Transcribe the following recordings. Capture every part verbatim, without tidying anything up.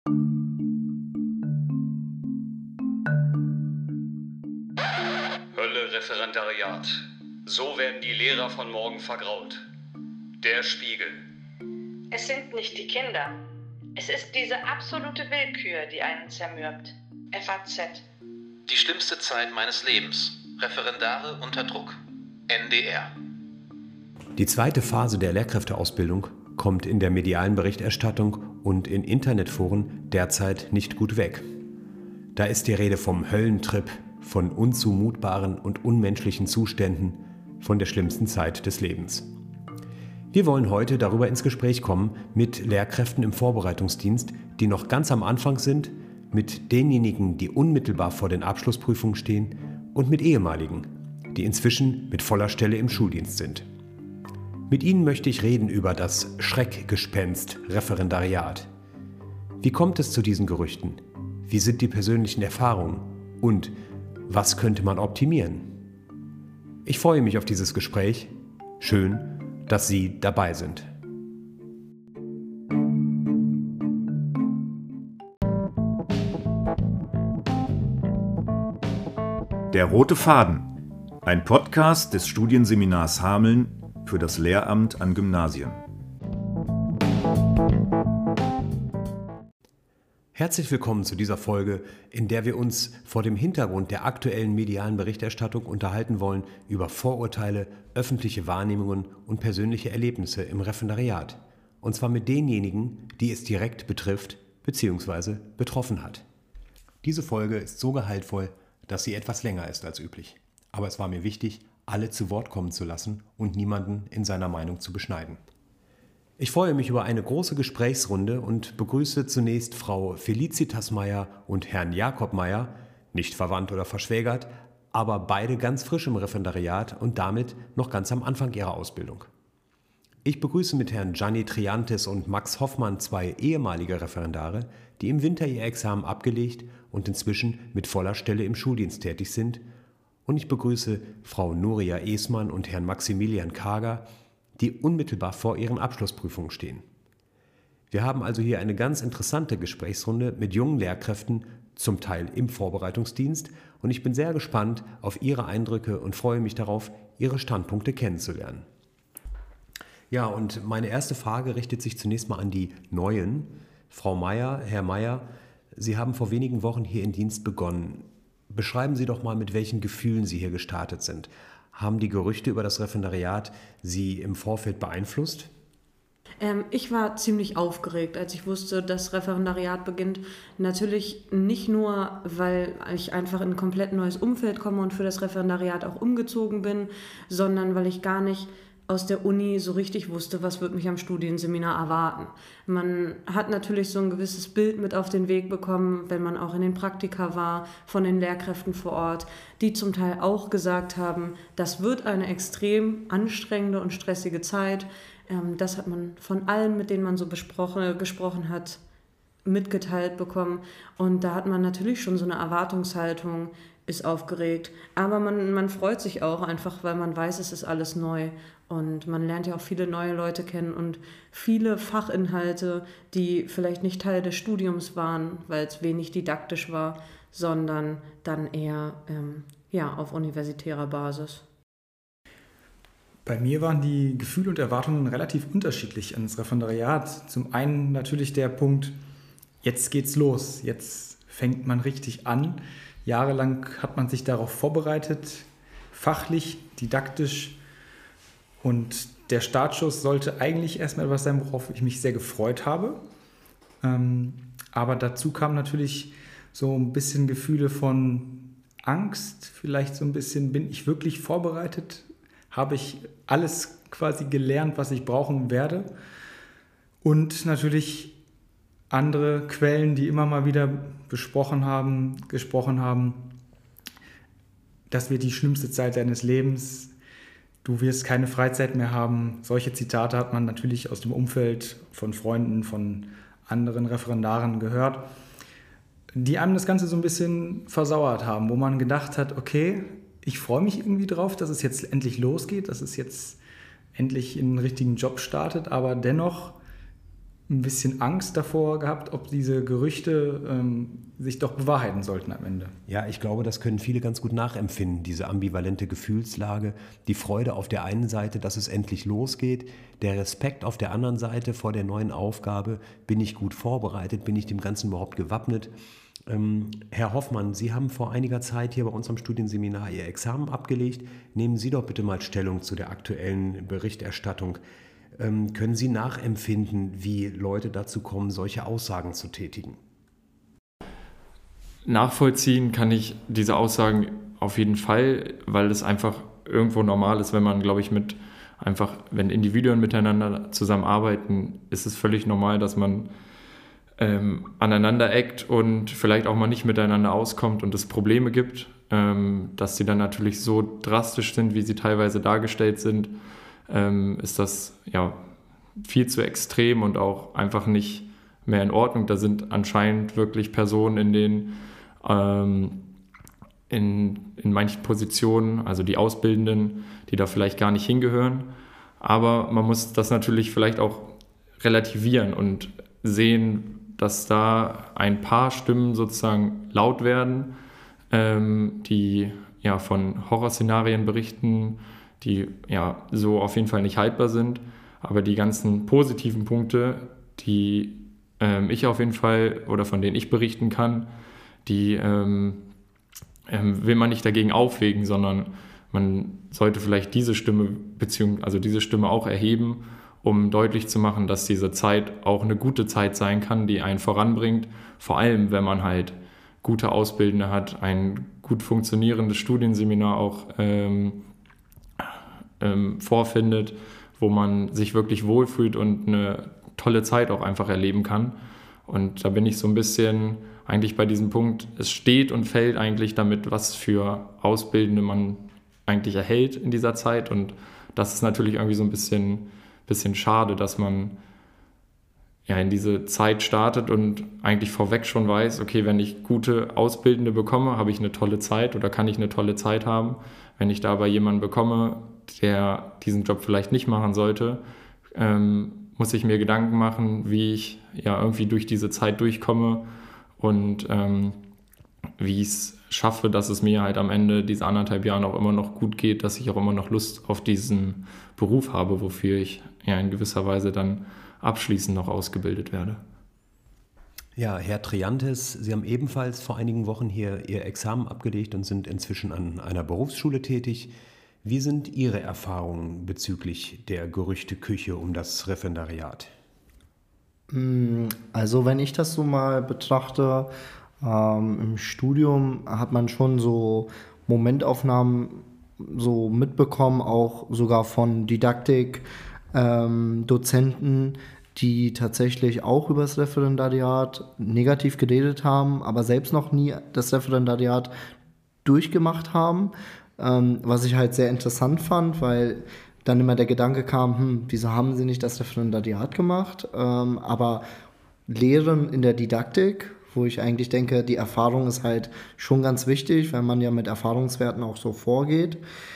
Hölle Referendariat. So werden die Lehrer von morgen vergrault. Der Spiegel. Es sind nicht die Kinder. Es ist diese absolute Willkür, die einen zermürbt. F A Z. Die schlimmste Zeit meines Lebens. Referendare unter Druck. N D R. Die zweite Phase der Lehrkräfteausbildung kommt in der medialen Berichterstattung und in Internetforen derzeit nicht gut weg. Da ist die Rede vom Höllentrip, von unzumutbaren und unmenschlichen Zuständen, von der schlimmsten Zeit des Lebens. Wir wollen heute darüber ins Gespräch kommen mit Lehrkräften im Vorbereitungsdienst, die noch ganz am Anfang sind, mit denjenigen, die unmittelbar vor den Abschlussprüfungen stehen und mit ehemaligen, die inzwischen mit voller Stelle im Schuldienst sind. Mit ihnen möchte ich reden über das Schreckgespenst Referendariat. Wie kommt es zu diesen Gerüchten? Wie sind die persönlichen Erfahrungen? Und was könnte man optimieren? Ich freue mich auf dieses Gespräch. Schön, dass Sie dabei sind. Der rote Faden, ein Podcast des Studienseminars Hameln für das Lehramt an Gymnasien. Herzlich willkommen zu dieser Folge, in der wir uns vor dem Hintergrund der aktuellen medialen Berichterstattung unterhalten wollen über Vorurteile, öffentliche Wahrnehmungen und persönliche Erlebnisse im Referendariat. Und zwar mit denjenigen, die es direkt betrifft bzw. betroffen hat. Diese Folge ist so gehaltvoll, dass sie etwas länger ist als üblich. Aber es war mir wichtig, alle zu Wort kommen zu lassen und niemanden in seiner Meinung zu beschneiden. Ich freue mich über eine große Gesprächsrunde und begrüße zunächst Frau Felicitas Meyer und Herrn Jakob Meyer, nicht verwandt oder verschwägert, aber beide ganz frisch im Referendariat und damit noch ganz am Anfang ihrer Ausbildung. Ich begrüße mit Herrn Gianni Triantes und Max Hoffmann zwei ehemalige Referendare, die im Winter ihr Examen abgelegt und inzwischen mit voller Stelle im Schuldienst tätig sind. Und ich begrüße Frau Nuria Esmann und Herrn Maximilian Kager, die unmittelbar vor ihren Abschlussprüfungen stehen. Wir haben also hier eine ganz interessante Gesprächsrunde mit jungen Lehrkräften, zum Teil im Vorbereitungsdienst, und ich bin sehr gespannt auf Ihre Eindrücke und freue mich darauf, Ihre Standpunkte kennenzulernen. Ja, und meine erste Frage richtet sich zunächst mal an die Neuen. Frau Meyer, Herr Meyer, Sie haben vor wenigen Wochen hier in Dienst begonnen. Beschreiben Sie doch mal, mit welchen Gefühlen Sie hier gestartet sind. Haben die Gerüchte über das Referendariat Sie im Vorfeld beeinflusst? Ähm, ich war ziemlich aufgeregt, als ich wusste, das Referendariat beginnt. Natürlich nicht nur, weil ich einfach in ein komplett neues Umfeld komme und für das Referendariat auch umgezogen bin, sondern weil ich gar nicht aus der Uni so richtig wusste, was wird mich am Studienseminar erwarten. Man hat natürlich so ein gewisses Bild mit auf den Weg bekommen, wenn man auch in den Praktika war, von den Lehrkräften vor Ort, die zum Teil auch gesagt haben, das wird eine extrem anstrengende und stressige Zeit. Das hat man von allen, mit denen man so besprochen, gesprochen hat, mitgeteilt bekommen. Und da hat man natürlich schon so eine Erwartungshaltung, ist aufgeregt. Aber man, man freut sich auch einfach, weil man weiß, es ist alles neu. Und man lernt ja auch viele neue Leute kennen und viele Fachinhalte, die vielleicht nicht Teil des Studiums waren, weil es wenig didaktisch war, sondern dann eher ähm, ja, auf universitärer Basis. Bei mir waren die Gefühle und Erwartungen relativ unterschiedlich ans Referendariat. Zum einen natürlich der Punkt, jetzt geht's los, jetzt fängt man richtig an. Jahrelang hat man sich darauf vorbereitet, fachlich, didaktisch. Und der Startschuss sollte eigentlich erstmal etwas sein, worauf ich mich sehr gefreut habe. Ähm, aber dazu kamen natürlich so ein bisschen Gefühle von Angst, vielleicht so ein bisschen, bin ich wirklich vorbereitet? Habe ich alles quasi gelernt, was ich brauchen werde? Und natürlich andere Quellen, die immer mal wieder besprochen haben, gesprochen haben, das wird die schlimmste Zeit deines Lebens. Du wirst keine Freizeit mehr haben. Solche Zitate hat man natürlich aus dem Umfeld von Freunden, von anderen Referendaren gehört, die einem das Ganze so ein bisschen versauert haben, wo man gedacht hat, okay, ich freue mich irgendwie drauf, dass es jetzt endlich losgeht, dass es jetzt endlich in einen richtigen Job startet, aber dennoch ein bisschen Angst davor gehabt, ob diese Gerüchte ähm, sich doch bewahrheiten sollten am Ende. Ja, ich glaube, das können viele ganz gut nachempfinden, diese ambivalente Gefühlslage. Die Freude auf der einen Seite, dass es endlich losgeht, der Respekt auf der anderen Seite vor der neuen Aufgabe. Bin ich gut vorbereitet? Bin ich dem Ganzen überhaupt gewappnet? Ähm, Herr Hoffmann, Sie haben vor einiger Zeit hier bei uns am Studienseminar Ihr Examen abgelegt. Nehmen Sie doch bitte mal Stellung zu der aktuellen Berichterstattung. Ähm, können Sie nachempfinden, wie Leute dazu kommen, solche Aussagen zu tätigen? Nachvollziehen kann ich diese Aussagen auf jeden Fall, weil es einfach irgendwo normal ist, wenn man, glaube ich, mit einfach, wenn Individuen miteinander zusammenarbeiten, ist es völlig normal, dass man ähm, aneinander eckt und vielleicht auch mal nicht miteinander auskommt und es Probleme gibt, ähm, dass sie dann natürlich so drastisch sind, wie sie teilweise dargestellt sind, ähm, ist das ja viel zu extrem und auch einfach nicht mehr in Ordnung. Da sind anscheinend wirklich Personen in den ähm, in, in manchen Positionen, also die Auszubildenden, die da vielleicht gar nicht hingehören. Aber man muss das natürlich vielleicht auch relativieren und sehen, dass da ein paar Stimmen sozusagen laut werden, ähm, die ja von Horrorszenarien berichten, die ja so auf jeden Fall nicht haltbar sind. Aber die ganzen positiven Punkte, die ähm, ich auf jeden Fall oder von denen ich berichten kann, die ähm, ähm, will man nicht dagegen aufwägen, sondern man sollte vielleicht diese Stimme beziehungsweise also diese Stimme auch erheben, um deutlich zu machen, dass diese Zeit auch eine gute Zeit sein kann, die einen voranbringt. Vor allem, wenn man halt gute Auszubildende hat, ein gut funktionierendes Studienseminar auch ähm, ähm, vorfindet, wo man sich wirklich wohlfühlt und eine tolle Zeit auch einfach erleben kann. Und da bin ich so ein bisschen eigentlich bei diesem Punkt, es steht und fällt eigentlich damit, was für Auszubildende man eigentlich erhält in dieser Zeit. Und das ist natürlich irgendwie so ein bisschen, bisschen schade, dass man ja in diese Zeit startet und eigentlich vorweg schon weiß, okay, wenn ich gute Auszubildende bekomme, habe ich eine tolle Zeit oder kann ich eine tolle Zeit haben. Wenn ich da aber jemanden bekomme, der diesen Job vielleicht nicht machen sollte, ähm, muss ich mir Gedanken machen, wie ich ja irgendwie durch diese Zeit durchkomme und ähm, wie ich es schaffe, dass es mir halt am Ende dieser anderthalb Jahren auch immer noch gut geht, dass ich auch immer noch Lust auf diesen Beruf habe, wofür ich ja in gewisser Weise dann abschließend noch ausgebildet werde. Ja, Herr Triantes, Sie haben ebenfalls vor einigen Wochen hier Ihr Examen abgelegt und sind inzwischen an einer Berufsschule tätig. Wie sind Ihre Erfahrungen bezüglich der Gerüchteküche um das Referendariat? Also wenn ich das so mal betrachte, ähm, im Studium hat man schon so Momentaufnahmen so mitbekommen, auch sogar von Didaktik, ähm, Dozenten, die tatsächlich auch über das Referendariat negativ geredet haben, aber selbst noch nie das Referendariat durchgemacht haben. Ähm, was ich halt sehr interessant fand, weil dann immer der Gedanke kam, hm, wieso haben sie nicht das Referendariat gemacht? Ähm, aber Lehren in der Didaktik, wo ich eigentlich denke, die Erfahrung ist halt schon ganz wichtig, weil man ja mit Erfahrungswerten auch so vorgeht.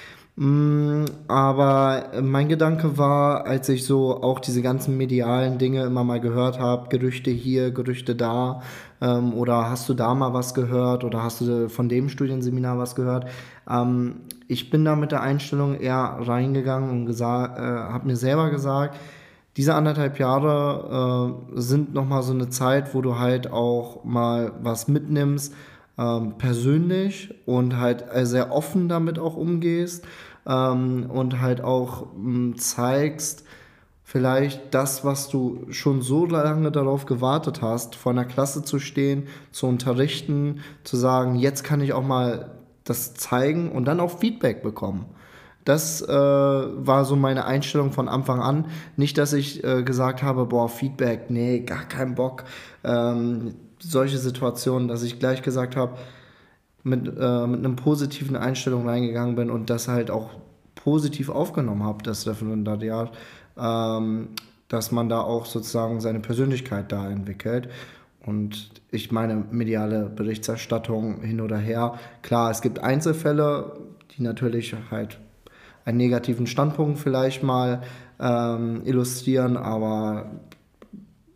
Mm, aber mein Gedanke war, als ich so auch diese ganzen medialen Dinge immer mal gehört habe, Gerüchte hier, Gerüchte da, ähm, oder hast du da mal was gehört oder hast du von dem Studienseminar was gehört? Ähm, ich bin da mit der Einstellung eher reingegangen und gesagt, äh, habe mir selber gesagt, diese anderthalb Jahre äh, sind nochmal so eine Zeit, wo du halt auch mal was mitnimmst, ähm, persönlich und halt sehr offen damit auch umgehst ähm, und halt auch mh, zeigst, vielleicht das, was du schon so lange darauf gewartet hast, vor einer Klasse zu stehen, zu unterrichten, zu sagen, jetzt kann ich auch mal das zeigen und dann auch Feedback bekommen. Das äh, war so meine Einstellung von Anfang an. Nicht, dass ich äh, gesagt habe, boah, Feedback, nee, gar keinen Bock. Ähm, solche Situationen, dass ich gleich gesagt habe, mit, äh, mit einer positiven Einstellung reingegangen bin und das halt auch positiv aufgenommen habe, das Referendariat, ähm, dass man da auch sozusagen seine Persönlichkeit da entwickelt. Und ich meine, mediale Berichterstattung hin oder her, klar, es gibt Einzelfälle, die natürlich halt einen negativen Standpunkt vielleicht mal ähm, illustrieren, aber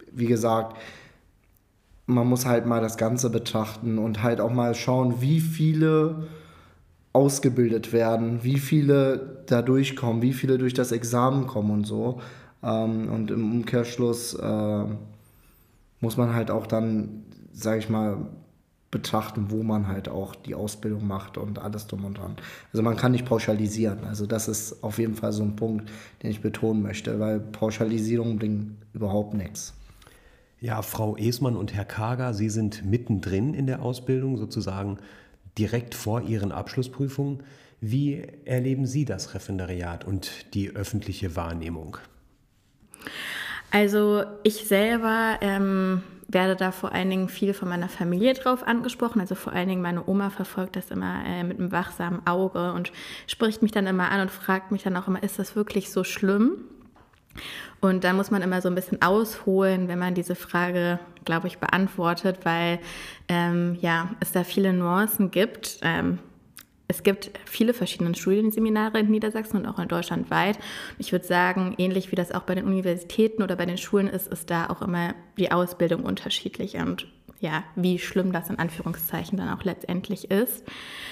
wie gesagt, man muss halt mal das Ganze betrachten und halt auch mal schauen, wie viele ausgebildet werden, wie viele da durchkommen, wie viele durch das Examen kommen und so. Ähm, und im Umkehrschluss äh, muss man halt auch dann, sage ich mal, betrachten, wo man halt auch die Ausbildung macht und alles drum und dran. Also man kann nicht pauschalisieren. Also das ist auf jeden Fall so ein Punkt, den ich betonen möchte, weil Pauschalisierung bringt überhaupt nichts. Ja, Frau Esmann und Herr Kager, Sie sind mittendrin in der Ausbildung, sozusagen direkt vor Ihren Abschlussprüfungen. Wie erleben Sie das Referendariat und die öffentliche Wahrnehmung? Also ich selber ähm, werde da vor allen Dingen viel von meiner Familie drauf angesprochen. Also vor allen Dingen meine Oma verfolgt das immer äh, mit einem wachsamen Auge und spricht mich dann immer an und fragt mich dann auch immer, ist das wirklich so schlimm? Und da muss man immer so ein bisschen ausholen, wenn man diese Frage, glaube ich, beantwortet, weil ähm, ja, es da viele Nuancen gibt. Ähm, es gibt viele verschiedene Studienseminare in Niedersachsen und auch in Deutschland weit. Ich würde sagen, ähnlich wie das auch bei den Universitäten oder bei den Schulen ist, ist da auch immer die Ausbildung unterschiedlich und ja, wie schlimm das in Anführungszeichen dann auch letztendlich ist.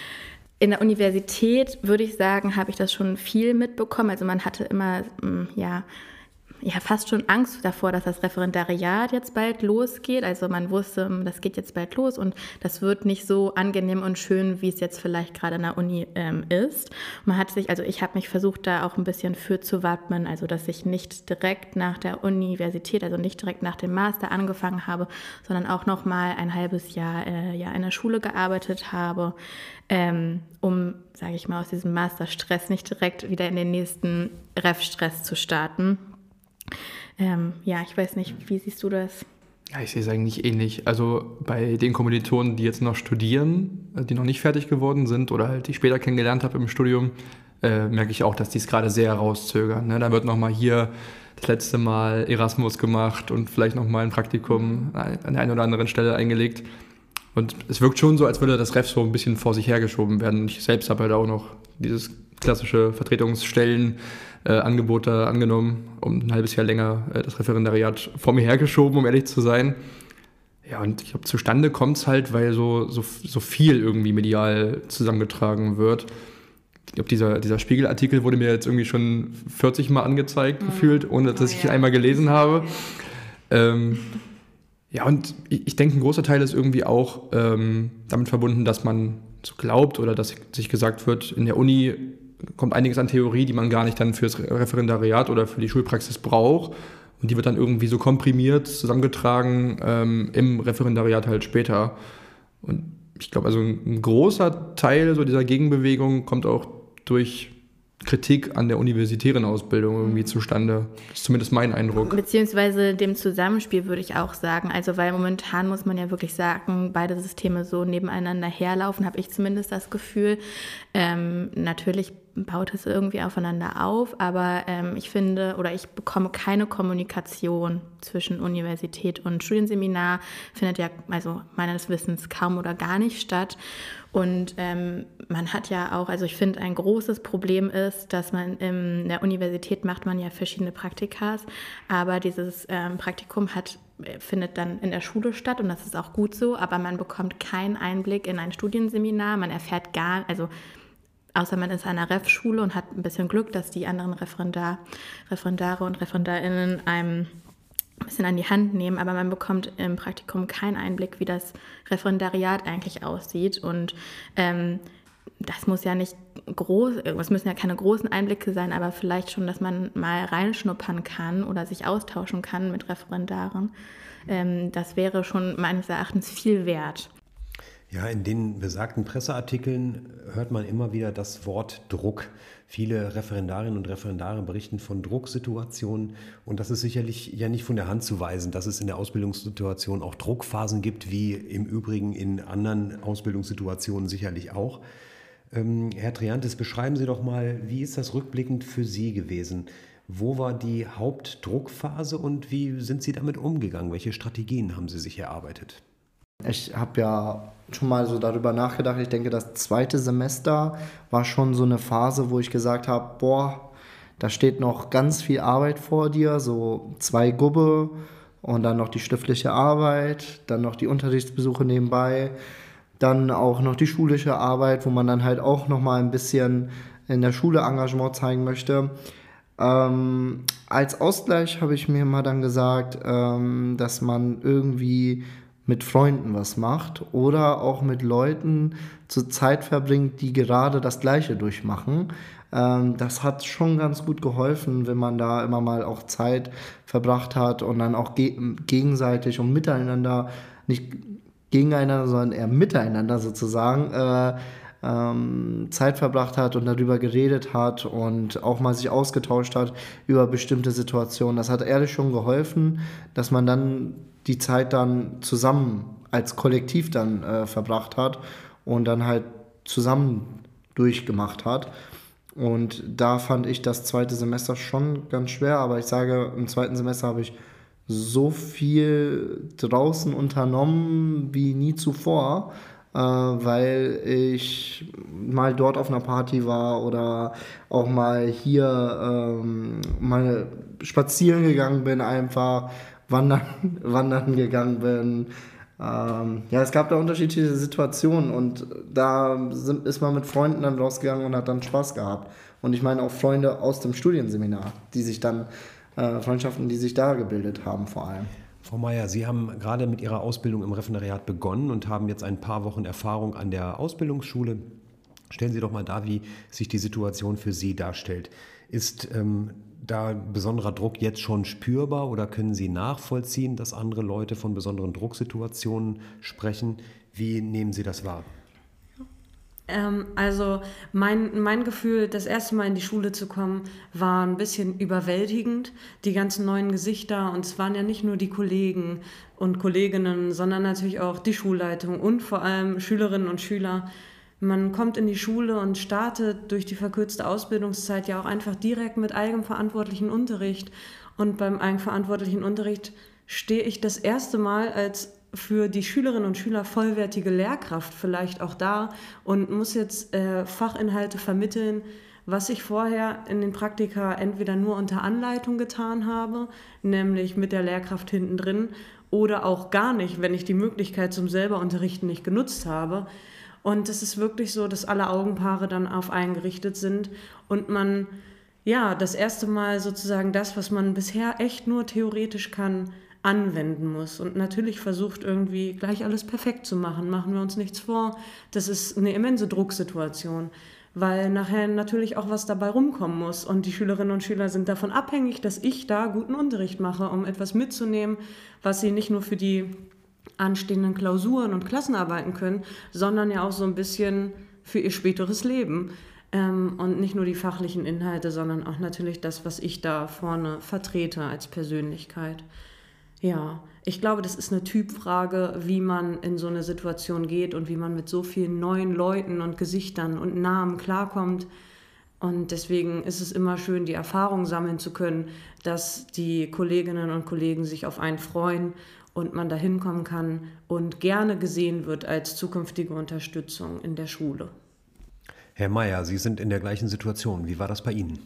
In der Universität, würde ich sagen, habe ich das schon viel mitbekommen. Also man hatte immer, ja, ja, fast schon Angst davor, dass das Referendariat jetzt bald losgeht. Also man wusste, das geht jetzt bald los und das wird nicht so angenehm und schön, wie es jetzt vielleicht gerade in der Uni ähm, ist. Man hat sich, also ich habe mich versucht, da auch ein bisschen für zu wappnen, also dass ich nicht direkt nach der Universität, also nicht direkt nach dem Master angefangen habe, sondern auch noch mal ein halbes Jahr äh, ja, in der Schule gearbeitet habe, ähm, um, sage ich mal, aus diesem Masterstress nicht direkt wieder in den nächsten Ref-Stress zu starten. Ähm, ja, ich weiß nicht, wie siehst du das? Ja, ich sehe es eigentlich ähnlich. Also bei den Kommilitonen, die jetzt noch studieren, die noch nicht fertig geworden sind oder halt die ich später kennengelernt habe im Studium, äh, merke ich auch, dass die es gerade sehr rauszögern. Ne? Da wird nochmal hier das letzte Mal Erasmus gemacht und vielleicht nochmal ein Praktikum an der einen oder anderen Stelle eingelegt. Und es wirkt schon so, als würde das Ref so ein bisschen vor sich hergeschoben werden. Und ich selbst habe halt auch noch dieses klassische Vertretungsstellen äh, Angebote angenommen, um ein halbes Jahr länger äh, das Referendariat vor mir hergeschoben, um ehrlich zu sein. Ja, und ich glaube, zustande kommt es halt, weil so, so, so viel irgendwie medial zusammengetragen wird. Ich glaube, dieser, dieser Spiegelartikel wurde mir jetzt irgendwie schon vierzig Mal angezeigt, mhm. gefühlt, ohne dass oh, ich ihn ja. einmal gelesen habe. Ähm, ja, und ich, ich denke, ein großer Teil ist irgendwie auch ähm, damit verbunden, dass man so glaubt oder dass sich gesagt wird, in der Uni kommt einiges an Theorie, die man gar nicht dann fürs Referendariat oder für die Schulpraxis braucht. Und die wird dann irgendwie so komprimiert, zusammengetragen ähm, im Referendariat halt später. Und ich glaube, also ein, ein großer Teil so dieser Gegenbewegung kommt auch durch Kritik an der universitären Ausbildung irgendwie zustande. Das ist zumindest mein Eindruck. Beziehungsweise dem Zusammenspiel würde ich auch sagen. Also weil momentan muss man ja wirklich sagen, beide Systeme so nebeneinander herlaufen, habe ich zumindest das Gefühl. Ähm, natürlich baut es irgendwie aufeinander auf, aber ähm, ich finde oder ich bekomme keine Kommunikation zwischen Universität und Studienseminar, findet ja also meines Wissens kaum oder gar nicht statt. Und ähm, man hat ja auch, also ich finde, ein großes Problem ist, dass man in der Universität macht man ja verschiedene Praktikas, aber dieses ähm, Praktikum hat, findet dann in der Schule statt und das ist auch gut so, aber man bekommt keinen Einblick in ein Studienseminar, man erfährt gar, also außer man ist an einer Ref-Schule und hat ein bisschen Glück, dass die anderen Referendar, Referendare und ReferendarInnen einem ein bisschen an die Hand nehmen, aber man bekommt im Praktikum keinen Einblick, wie das Referendariat eigentlich aussieht. Und ähm, das muss ja nicht groß, es müssen ja keine großen Einblicke sein, aber vielleicht schon, dass man mal reinschnuppern kann oder sich austauschen kann mit Referendaren. Ähm, das wäre schon meines Erachtens viel wert. Ja, in den besagten Presseartikeln hört man immer wieder das Wort Druck. Viele Referendarinnen und Referendare berichten von Drucksituationen und das ist sicherlich ja nicht von der Hand zu weisen, dass es in der Ausbildungssituation auch Druckphasen gibt, wie im Übrigen in anderen Ausbildungssituationen sicherlich auch. Ähm, Herr Triantis, beschreiben Sie doch mal, wie ist das rückblickend für Sie gewesen? Wo war die Hauptdruckphase und wie sind Sie damit umgegangen? Welche Strategien haben Sie sich erarbeitet? Ich habe ja schon mal so darüber nachgedacht. Ich denke, das zweite Semester war schon so eine Phase, wo ich gesagt habe, boah, da steht noch ganz viel Arbeit vor dir, so zwei Gubbe, und dann noch die schriftliche Arbeit, dann noch die Unterrichtsbesuche nebenbei, dann auch noch die schulische Arbeit, wo man dann halt auch nochmal ein bisschen in der Schule Engagement zeigen möchte. Ähm, als Ausgleich habe ich mir mal dann gesagt, ähm, dass man irgendwie mit Freunden was macht oder auch mit Leuten zur Zeit verbringt, die gerade das Gleiche durchmachen. Ähm, das hat schon ganz gut geholfen, wenn man da immer mal auch Zeit verbracht hat und dann auch ge- gegenseitig und miteinander, nicht gegeneinander, sondern eher miteinander sozusagen, äh, ähm, Zeit verbracht hat und darüber geredet hat und auch mal sich ausgetauscht hat über bestimmte Situationen. Das hat ehrlich schon geholfen, dass man dann die Zeit dann zusammen als Kollektiv dann äh, verbracht hat und dann halt zusammen durchgemacht hat. Und da fand ich das zweite Semester schon ganz schwer, aber ich sage, im zweiten Semester habe ich so viel draußen unternommen wie nie zuvor, äh, weil ich mal dort auf einer Party war oder auch mal hier ähm, mal spazieren gegangen bin, einfach wandern, wandern gegangen bin. Ähm, ja, es gab da unterschiedliche Situationen und da sind, ist man mit Freunden dann rausgegangen und hat dann Spaß gehabt. Und ich meine auch Freunde aus dem Studienseminar, die sich dann, äh, Freundschaften, die sich da gebildet haben vor allem. Frau Meier, Sie haben gerade mit Ihrer Ausbildung im Referendariat begonnen und haben jetzt ein paar Wochen Erfahrung an der Ausbildungsschule. Stellen Sie doch mal dar, wie sich die Situation für Sie darstellt. Ist ähm, da besonderer Druck jetzt schon spürbar oder können Sie nachvollziehen, dass andere Leute von besonderen Drucksituationen sprechen? Wie nehmen Sie das wahr? Ähm, also mein, mein Gefühl, das erste Mal in die Schule zu kommen, war ein bisschen überwältigend. Die ganzen neuen Gesichter, und es waren ja nicht nur die Kollegen und Kolleginnen, sondern natürlich auch die Schulleitung und vor allem Schülerinnen und Schüler. Man kommt in die Schule und startet durch die verkürzte Ausbildungszeit ja auch einfach direkt mit eigenverantwortlichen Unterricht. Und beim eigenverantwortlichen Unterricht stehe ich das erste Mal als für die Schülerinnen und Schüler vollwertige Lehrkraft vielleicht auch da und muss jetzt äh, Fachinhalte vermitteln, was ich vorher in den Praktika entweder nur unter Anleitung getan habe, nämlich mit der Lehrkraft hinten drin, oder auch gar nicht, wenn ich die Möglichkeit zum selber Unterrichten nicht genutzt habe. Und es ist wirklich so, dass alle Augenpaare dann auf einen gerichtet sind und man ja das erste Mal sozusagen das, was man bisher echt nur theoretisch kann, anwenden muss und natürlich versucht irgendwie gleich alles perfekt zu machen. Machen wir uns nichts vor. Das ist eine immense Drucksituation, weil nachher natürlich auch was dabei rumkommen muss und die Schülerinnen und Schüler sind davon abhängig, dass ich da guten Unterricht mache, um etwas mitzunehmen, was sie nicht nur für die anstehenden Klausuren und Klassenarbeiten können, sondern ja auch so ein bisschen für ihr späteres Leben. Ähm, und nicht nur die fachlichen Inhalte, sondern auch natürlich das, was ich da vorne vertrete als Persönlichkeit. Ja, ich glaube, das ist eine Typfrage, wie man in so eine Situation geht und wie man mit so vielen neuen Leuten und Gesichtern und Namen klarkommt. Und deswegen ist es immer schön, die Erfahrung sammeln zu können, dass die Kolleginnen und Kollegen sich auf einen freuen und man da hinkommen kann und gerne gesehen wird als zukünftige Unterstützung in der Schule. Herr Meier, Sie sind in der gleichen Situation. Wie war das bei Ihnen?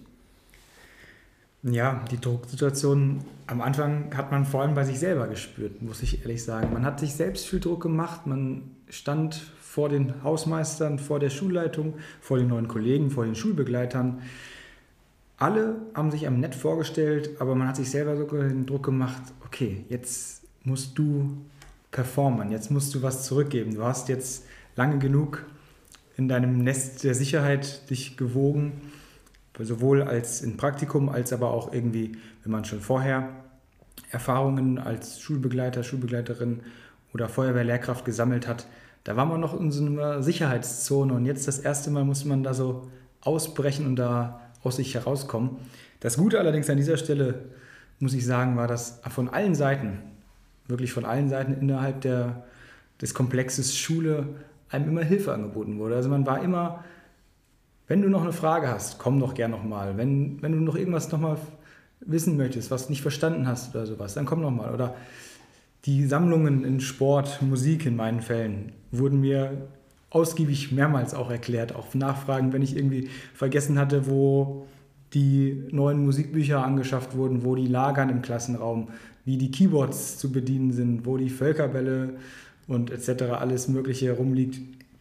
Ja, die Drucksituation am Anfang hat man vor allem bei sich selber gespürt, muss ich ehrlich sagen. Man hat sich selbst viel Druck gemacht, man stand vor den Hausmeistern, vor der Schulleitung, vor den neuen Kollegen, vor den Schulbegleitern. Alle haben sich einem nett vorgestellt, aber man hat sich selber sogar den Druck gemacht, okay, jetzt musst du performen, jetzt musst du was zurückgeben. Du hast jetzt lange genug in deinem Nest der Sicherheit dich gewogen, sowohl als im Praktikum, als aber auch irgendwie, wenn man schon vorher Erfahrungen als Schulbegleiter, Schulbegleiterin oder Feuerwehrlehrkraft gesammelt hat, da war man noch in so einer Sicherheitszone und jetzt das erste Mal muss man da so ausbrechen und da aus sich herauskommen. Das Gute allerdings an dieser Stelle, muss ich sagen, war, dass von allen Seiten, wirklich von allen Seiten innerhalb der, des Komplexes Schule einem immer Hilfe angeboten wurde. Also man war immer, wenn du noch eine Frage hast, komm doch gern nochmal. Wenn, wenn du noch irgendwas nochmal wissen möchtest, was du nicht verstanden hast oder sowas, dann komm nochmal. Oder die Sammlungen in Sport, Musik in meinen Fällen wurden mir ausgiebig mehrmals auch erklärt. Auch Nachfragen, wenn ich irgendwie vergessen hatte, wo die neuen Musikbücher angeschafft wurden, wo die lagern im Klassenraum. wie die Keyboards zu bedienen sind, wo die Völkerbälle und et cetera alles Mögliche herumliegt.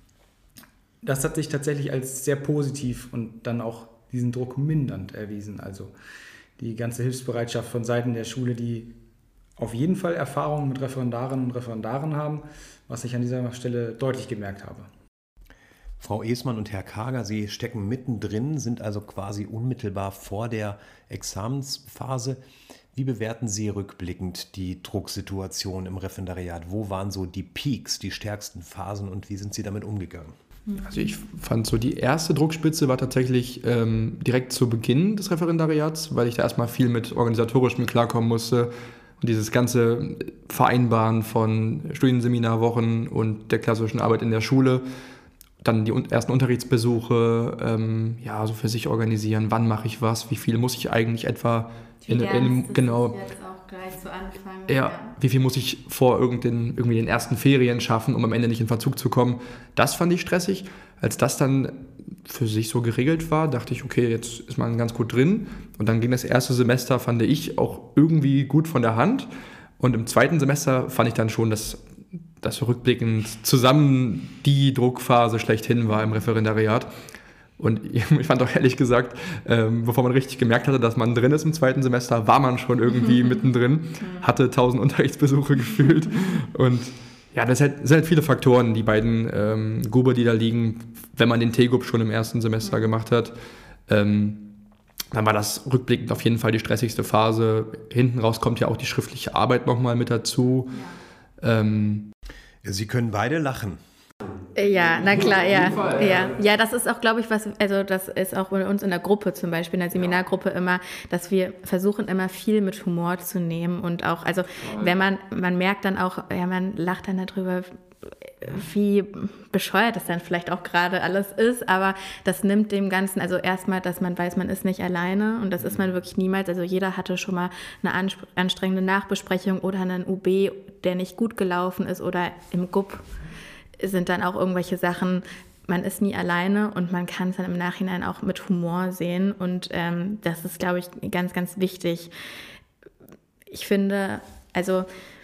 Das hat sich tatsächlich als sehr positiv und dann auch diesen Druck mindernd erwiesen. Also die ganze Hilfsbereitschaft von Seiten der Schule, die auf jeden Fall Erfahrungen mit Referendarinnen und Referendaren haben, was ich an dieser Stelle deutlich gemerkt habe. Frau Esmann und Herr Kager, Sie stecken mittendrin, sind also quasi unmittelbar vor der Examensphase. Wie bewerten Sie rückblickend die Drucksituation im Referendariat? Wo waren so die Peaks, die stärksten Phasen und wie sind Sie damit umgegangen? Also ich fand so, die erste Druckspitze war tatsächlich ähm, direkt zu Beginn des Referendariats, weil ich da erstmal viel mit Organisatorischem klarkommen musste. Und dieses ganze Vereinbaren von Studienseminarwochen und der klassischen Arbeit in der Schule, dann die ersten Unterrichtsbesuche, ähm, ja, so für sich organisieren, wann mache ich was, wie viel muss ich eigentlich etwa in, in, in genau jetzt auch gleich zu Anfang. Ja, ja, wie viel muss ich vor irgendein, irgendwie den ersten Ferien schaffen, um am Ende nicht in Verzug zu kommen. Das fand ich stressig. Als das dann für sich so geregelt war, dachte ich, okay, jetzt ist man ganz gut drin. Und dann ging das erste Semester, fand ich, auch irgendwie gut von der Hand. Und im zweiten Semester fand ich dann schon, dass das rückblickend zusammen die Druckphase schlechthin war im Referendariat. Und ich fand auch ehrlich gesagt, ähm, bevor man richtig gemerkt hatte, dass man drin ist im zweiten Semester, war man schon irgendwie mittendrin, hatte tausend Unterrichtsbesuche gefühlt. Und ja, das sind halt, das sind halt viele Faktoren, die beiden ähm, Gube, die da liegen, wenn man den T G U B schon im ersten Semester gemacht hat. Ähm, dann war das rückblickend auf jeden Fall die stressigste Phase. Hinten raus kommt ja auch die schriftliche Arbeit nochmal mit dazu. Ja. Ähm, Sie können beide lachen. Ja, na klar, ja. Ja, ja, das ist auch, glaube ich, was, also das ist auch bei uns in der Gruppe zum Beispiel, in der Seminargruppe immer, dass wir versuchen immer viel mit Humor zu nehmen und auch, also wenn man, man merkt dann auch, ja, man lacht dann darüber, wie bescheuert das dann vielleicht auch gerade alles ist, aber das nimmt dem Ganzen, also erstmal, dass man weiß, man ist nicht alleine und das ist man wirklich niemals, also jeder hatte schon mal eine anstrengende Nachbesprechung oder einen U B, der nicht gut gelaufen ist oder im G U B sind dann auch irgendwelche Sachen, man ist nie alleine und man kann es dann im Nachhinein auch mit Humor sehen und ähm, das ist, glaube ich, ganz, ganz wichtig. Ich finde, also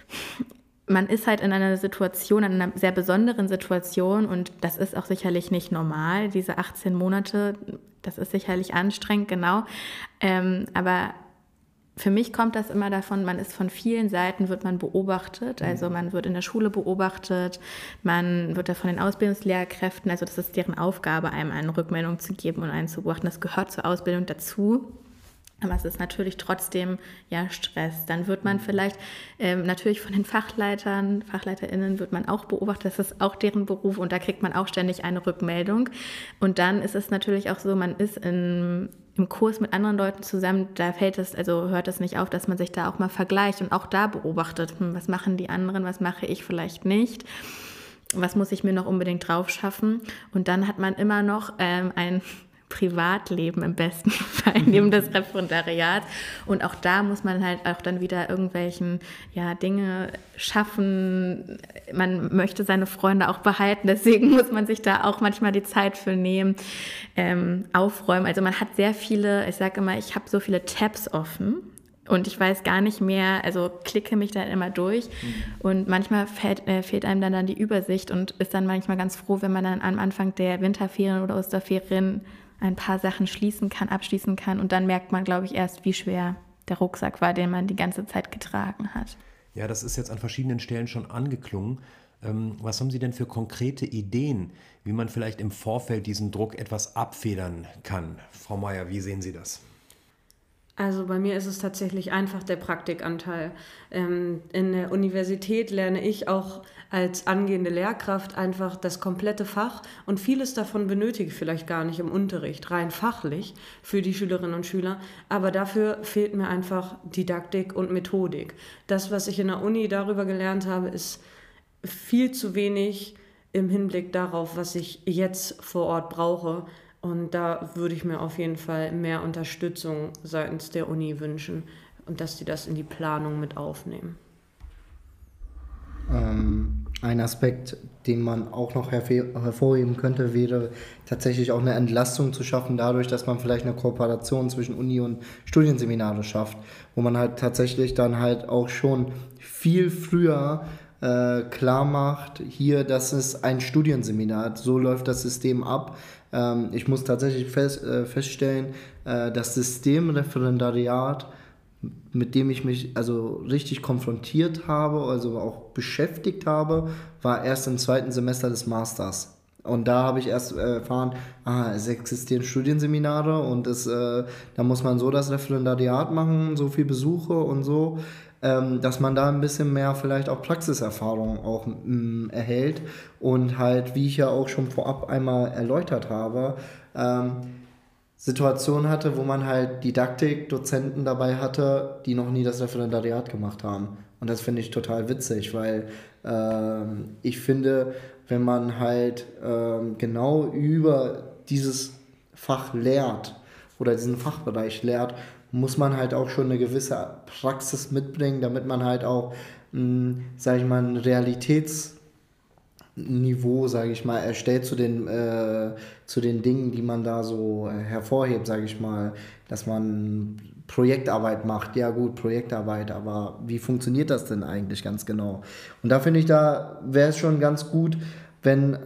man ist halt in einer Situation, in einer sehr besonderen Situation und das ist auch sicherlich nicht normal, diese achtzehn Monate, das ist sicherlich anstrengend, genau, ähm, aber für mich kommt das immer davon, man ist von vielen Seiten, wird man beobachtet, also man wird in der Schule beobachtet, man wird da von den Ausbildungslehrkräften, also das ist deren Aufgabe, einem eine Rückmeldung zu geben und einen zu beobachten, das gehört zur Ausbildung dazu. Aber es ist natürlich trotzdem ja Stress. Dann wird man vielleicht ähm, natürlich von den Fachleitern, FachleiterInnen wird man auch beobachtet, das ist auch deren Beruf und da kriegt man auch ständig eine Rückmeldung. Und dann ist es natürlich auch so, man ist in, im Kurs mit anderen Leuten zusammen, da fällt es, also hört es nicht auf, dass man sich da auch mal vergleicht und auch da beobachtet, hm, was machen die anderen, was mache ich vielleicht nicht. Was muss ich mir noch unbedingt drauf schaffen? Und dann hat man immer noch ähm, ein Privatleben im besten Fall neben das Referendariat und auch da muss man halt auch dann wieder irgendwelchen ja, Dinge schaffen, man möchte seine Freunde auch behalten, deswegen muss man sich da auch manchmal die Zeit für nehmen, ähm, aufräumen, also man hat sehr viele, ich sage immer, ich habe so viele Tabs offen und ich weiß gar nicht mehr, also klicke mich dann immer durch mhm. und manchmal fällt, äh, fehlt einem dann, dann die Übersicht und ist dann manchmal ganz froh, wenn man dann am Anfang der Winterferien oder Osterferien ein paar Sachen schließen kann, abschließen kann und dann merkt man, glaube ich, erst, wie schwer der Rucksack war, den man die ganze Zeit getragen hat. Ja, das ist jetzt an verschiedenen Stellen schon angeklungen. Ähm, was haben Sie denn für konkrete Ideen, wie man vielleicht im Vorfeld diesen Druck etwas abfedern kann? Frau Meier, wie sehen Sie das? Also bei mir ist es tatsächlich einfach der Praktikanteil. Ähm, in der Universität lerne ich auch als angehende Lehrkraft einfach das komplette Fach und vieles davon benötige ich vielleicht gar nicht im Unterricht, rein fachlich für die Schülerinnen und Schüler, aber dafür fehlt mir einfach Didaktik und Methodik. Das, was ich in der Uni darüber gelernt habe, ist viel zu wenig im Hinblick darauf, was ich jetzt vor Ort brauche. Und da würde ich mir auf jeden Fall mehr Unterstützung seitens der Uni wünschen und dass die das in die Planung mit aufnehmen. Ähm, ein Aspekt, den man auch noch hervor- hervorheben könnte, wäre tatsächlich auch eine Entlastung zu schaffen, dadurch, dass man vielleicht eine Kooperation zwischen Uni und Studienseminare schafft, wo man halt tatsächlich dann halt auch schon viel früher äh, klar macht, hier, das ist ein Studienseminar, so läuft das System ab. Ähm, ich muss tatsächlich fest, äh, feststellen, äh, das System Referendariat, mit dem ich mich also richtig konfrontiert habe, also auch beschäftigt habe, war erst im zweiten Semester des Masters. Und da habe ich erst äh, erfahren, ah, es existieren Studienseminare und es, äh, da muss man so das Referendariat machen, so viel Besuche und so, ähm, dass man da ein bisschen mehr vielleicht auch Praxiserfahrung auch mh, erhält und halt, wie ich ja auch schon vorab einmal erläutert habe, ähm, Situationen hatte, wo man halt Didaktik-Dozenten dabei hatte, die noch nie das Referendariat gemacht haben. Und das finde ich total witzig, weil ähm, ich finde, wenn man halt ähm, genau über dieses Fach lehrt oder diesen Fachbereich lehrt, muss man halt auch schon eine gewisse Praxis mitbringen, damit man halt auch, mh, sag ich mal, ein Realitäts- Niveau, sage ich mal, erstellt zu den, äh, zu den Dingen, die man da so äh, hervorhebt, sage ich mal, dass man Projektarbeit macht. Ja gut, Projektarbeit, aber wie funktioniert das denn eigentlich ganz genau? Und da finde ich, da wäre es schon ganz gut, wenn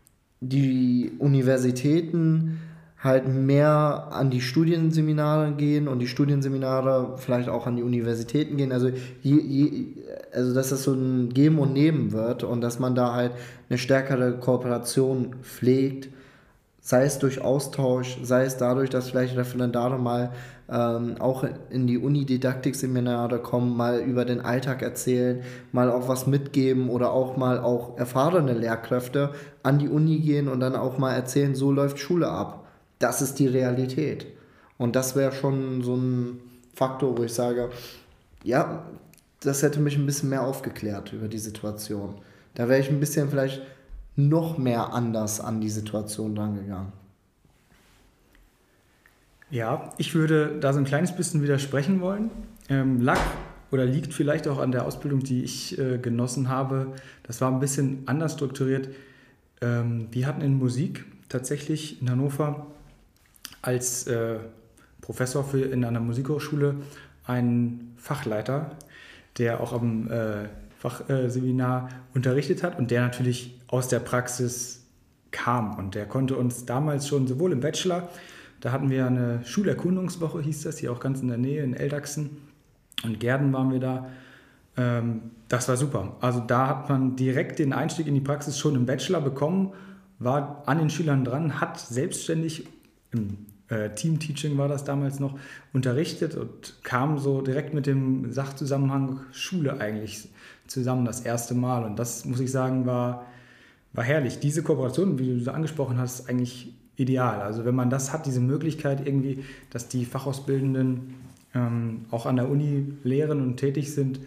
die Universitäten halt mehr an die Studienseminare gehen und die Studienseminare vielleicht auch an die Universitäten gehen. Also, je, je, also dass das so ein Geben und Nehmen wird und dass man da halt eine stärkere Kooperation pflegt, sei es durch Austausch, sei es dadurch, dass vielleicht Referendare mal ähm, auch in die Uni-Didaktik-Seminare kommen, mal über den Alltag erzählen, mal auch was mitgeben oder auch mal auch erfahrene Lehrkräfte an die Uni gehen und dann auch mal erzählen, so läuft Schule ab. Das ist die Realität. Und das wäre schon so ein Faktor, wo ich sage, ja, das hätte mich ein bisschen mehr aufgeklärt über die Situation. Da wäre ich ein bisschen vielleicht noch mehr anders an die Situation rangegangen. Ja, ich würde da so ein kleines bisschen widersprechen wollen. Ähm, lag oder liegt vielleicht auch an der Ausbildung, die ich äh, genossen habe. Das war ein bisschen anders strukturiert. Ähm, wir hatten in Musik tatsächlich in Hannover als äh, Professor für in einer Musikhochschule einen Fachleiter, der auch am äh, Fachseminar äh, unterrichtet hat und der natürlich aus der Praxis kam. Und der konnte uns damals schon sowohl im Bachelor, da hatten wir eine Schulerkundungswoche, hieß das, hier auch ganz in der Nähe in Eldachsen. Und Gerden waren wir da. Ähm, das war super. Also da hat man direkt den Einstieg in die Praxis schon im Bachelor bekommen, war an den Schülern dran, hat selbstständig im äh, Team-Teaching war das damals noch, unterrichtet und kam so direkt mit dem Sachzusammenhang Schule eigentlich zusammen das erste Mal. Und das, muss ich sagen, war, war herrlich. Diese Kooperation, wie du so angesprochen hast, ist eigentlich ideal. Also wenn man das hat, diese Möglichkeit irgendwie, dass die Fachausbildenden ähm, auch an der Uni lehren und tätig sind,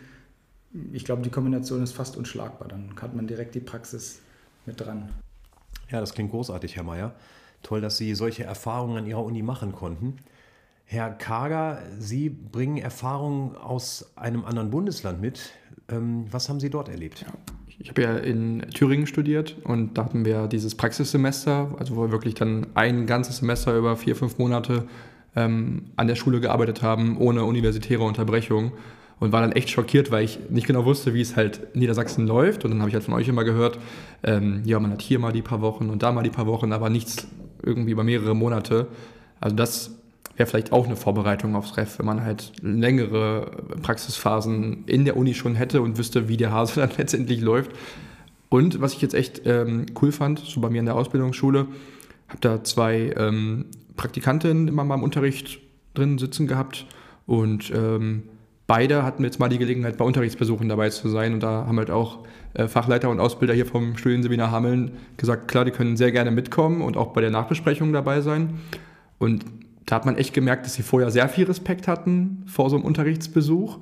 ich glaube, die Kombination ist fast unschlagbar. Dann hat man direkt die Praxis mit dran. Ja, das klingt großartig, Herr Meier. Toll, dass Sie solche Erfahrungen an Ihrer Uni machen konnten. Herr Karger, Sie bringen Erfahrungen aus einem anderen Bundesland mit. Ähm, was haben Sie dort erlebt? Ja, ich habe ja in Thüringen studiert und da hatten wir dieses Praxissemester, also wo wir wirklich dann ein ganzes Semester über vier, fünf Monate ähm, an der Schule gearbeitet haben, ohne universitäre Unterbrechung. Und war dann echt schockiert, weil ich nicht genau wusste, wie es halt in Niedersachsen läuft. Und dann habe ich halt von euch immer gehört, ähm, ja, man hat hier mal die paar Wochen und da mal die paar Wochen, aber nichts irgendwie über mehrere Monate. Also das wäre vielleicht auch eine Vorbereitung aufs Ref, wenn man halt längere Praxisphasen in der Uni schon hätte und wüsste, wie der Hase dann letztendlich läuft. Und was ich jetzt echt ähm, cool fand, so bei mir in der Ausbildungsschule, habe da zwei ähm, Praktikantinnen immer mal im Unterricht drin sitzen gehabt und ähm, beide hatten jetzt mal die Gelegenheit, bei Unterrichtsbesuchen dabei zu sein und da haben halt auch äh, Fachleiter und Ausbilder hier vom Studienseminar Hameln gesagt, klar, die können sehr gerne mitkommen und auch bei der Nachbesprechung dabei sein. Und da hat man echt gemerkt, dass sie vorher sehr viel Respekt hatten vor so einem Unterrichtsbesuch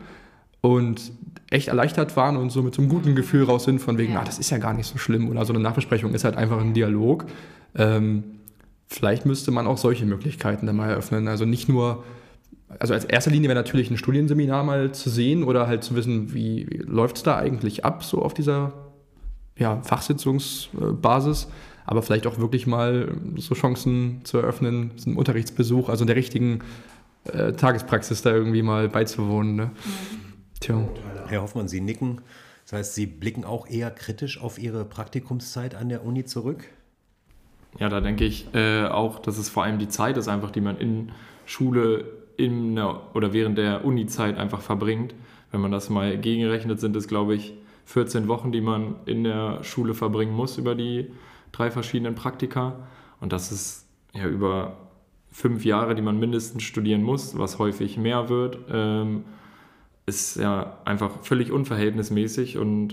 und echt erleichtert waren und so mit so einem guten Gefühl raus sind von wegen, ah, das ist ja gar nicht so schlimm oder so eine Nachbesprechung ist halt einfach ein Dialog. Ähm, vielleicht müsste man auch solche Möglichkeiten dann mal eröffnen, also nicht nur. Also als erster Linie wäre natürlich ein Studienseminar mal zu sehen oder halt zu wissen, wie, wie läuft es da eigentlich ab, so auf dieser ja, Fachsitzungsbasis, aber vielleicht auch wirklich mal so Chancen zu eröffnen, so einen Unterrichtsbesuch, also in der richtigen äh, Tagespraxis da irgendwie mal beizuwohnen. Ne? Tja. Herr Hoffmann, Sie nicken. Das heißt, Sie blicken auch eher kritisch auf Ihre Praktikumszeit an der Uni zurück? Ja, da denke ich äh, auch, dass es vor allem die Zeit ist, einfach, die man in Schule in der, oder während der Uni-Zeit einfach verbringt. Wenn man das mal gegenrechnet, sind es, glaube ich, vierzehn Wochen, die man in der Schule verbringen muss über die drei verschiedenen Praktika. Und das ist ja über fünf Jahre, die man mindestens studieren muss, was häufig mehr wird, ähm, ist ja einfach völlig unverhältnismäßig. Und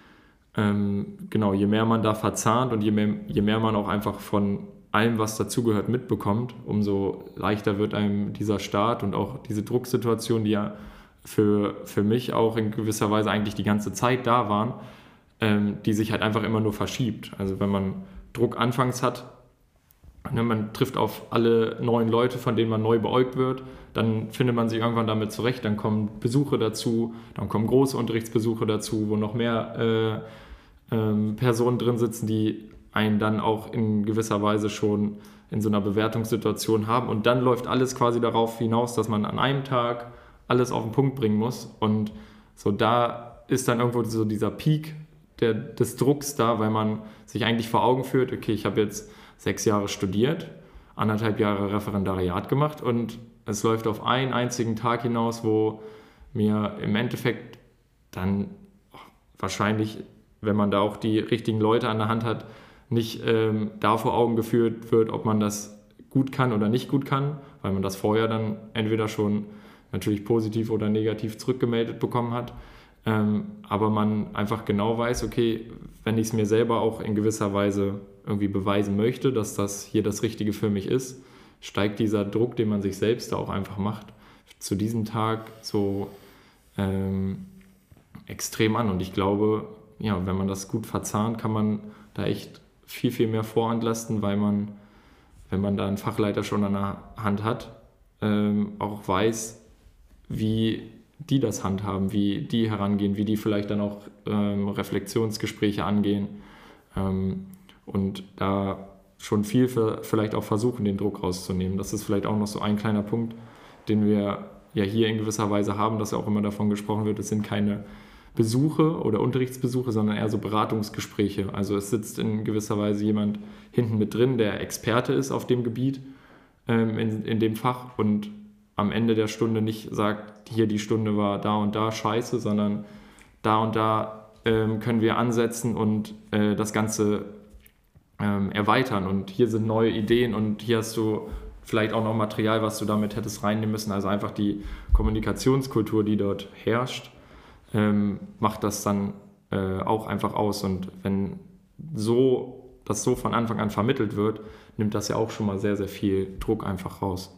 ähm, genau, je mehr man da verzahnt und je mehr, je mehr man auch einfach von allem, was dazugehört, mitbekommt, umso leichter wird einem dieser Start und auch diese Drucksituation, die ja für, für mich auch in gewisser Weise eigentlich die ganze Zeit da waren, ähm, die sich halt einfach immer nur verschiebt. Also wenn man Druck anfangs hat, ne, man trifft auf alle neuen Leute, von denen man neu beäugt wird, dann findet man sich irgendwann damit zurecht, dann kommen Besuche dazu, dann kommen große Unterrichtsbesuche dazu, wo noch mehr äh, äh, Personen drin sitzen, die einen dann auch in gewisser Weise schon in so einer Bewertungssituation haben. Und dann läuft alles quasi darauf hinaus, dass man an einem Tag alles auf den Punkt bringen muss. Und so da ist dann irgendwo so dieser Peak der, des Drucks da, weil man sich eigentlich vor Augen führt, okay, ich habe jetzt sechs Jahre studiert, anderthalb Jahre Referendariat gemacht und es läuft auf einen einzigen Tag hinaus, wo mir im Endeffekt dann wahrscheinlich, wenn man da auch die richtigen Leute an der Hand hat, nicht ähm, da vor Augen geführt wird, ob man das gut kann oder nicht gut kann, weil man das vorher dann entweder schon natürlich positiv oder negativ zurückgemeldet bekommen hat, ähm, aber man einfach genau weiß, okay, wenn ich es mir selber auch in gewisser Weise irgendwie beweisen möchte, dass das hier das Richtige für mich ist, steigt dieser Druck, den man sich selbst da auch einfach macht, zu diesem Tag so ähm, extrem an. Und ich glaube, ja, wenn man das gut verzahnt, kann man da echt viel, viel mehr vorantlasten, weil man, wenn man da einen Fachleiter schon an der Hand hat, ähm, auch weiß, wie die das handhaben, wie die herangehen, wie die vielleicht dann auch ähm, Reflexionsgespräche angehen ähm, und da schon viel für, vielleicht auch versuchen, den Druck rauszunehmen. Das ist vielleicht auch noch so ein kleiner Punkt, den wir ja hier in gewisser Weise haben, dass ja auch immer davon gesprochen wird, es sind keine Besuche oder Unterrichtsbesuche, sondern eher so Beratungsgespräche. Also es sitzt in gewisser Weise jemand hinten mit drin, der Experte ist auf dem Gebiet, ähm, in, in dem Fach und am Ende der Stunde nicht sagt, hier die Stunde war da und da scheiße, sondern da und da ähm, können wir ansetzen und äh, das Ganze ähm, erweitern. Und hier sind neue Ideen und hier hast du vielleicht auch noch Material, was du damit hättest reinnehmen müssen. Also einfach die Kommunikationskultur, die dort herrscht, ähm, macht das dann äh, auch einfach aus. Und wenn so das so von Anfang an vermittelt wird, nimmt das ja auch schon mal sehr, sehr viel Druck einfach raus.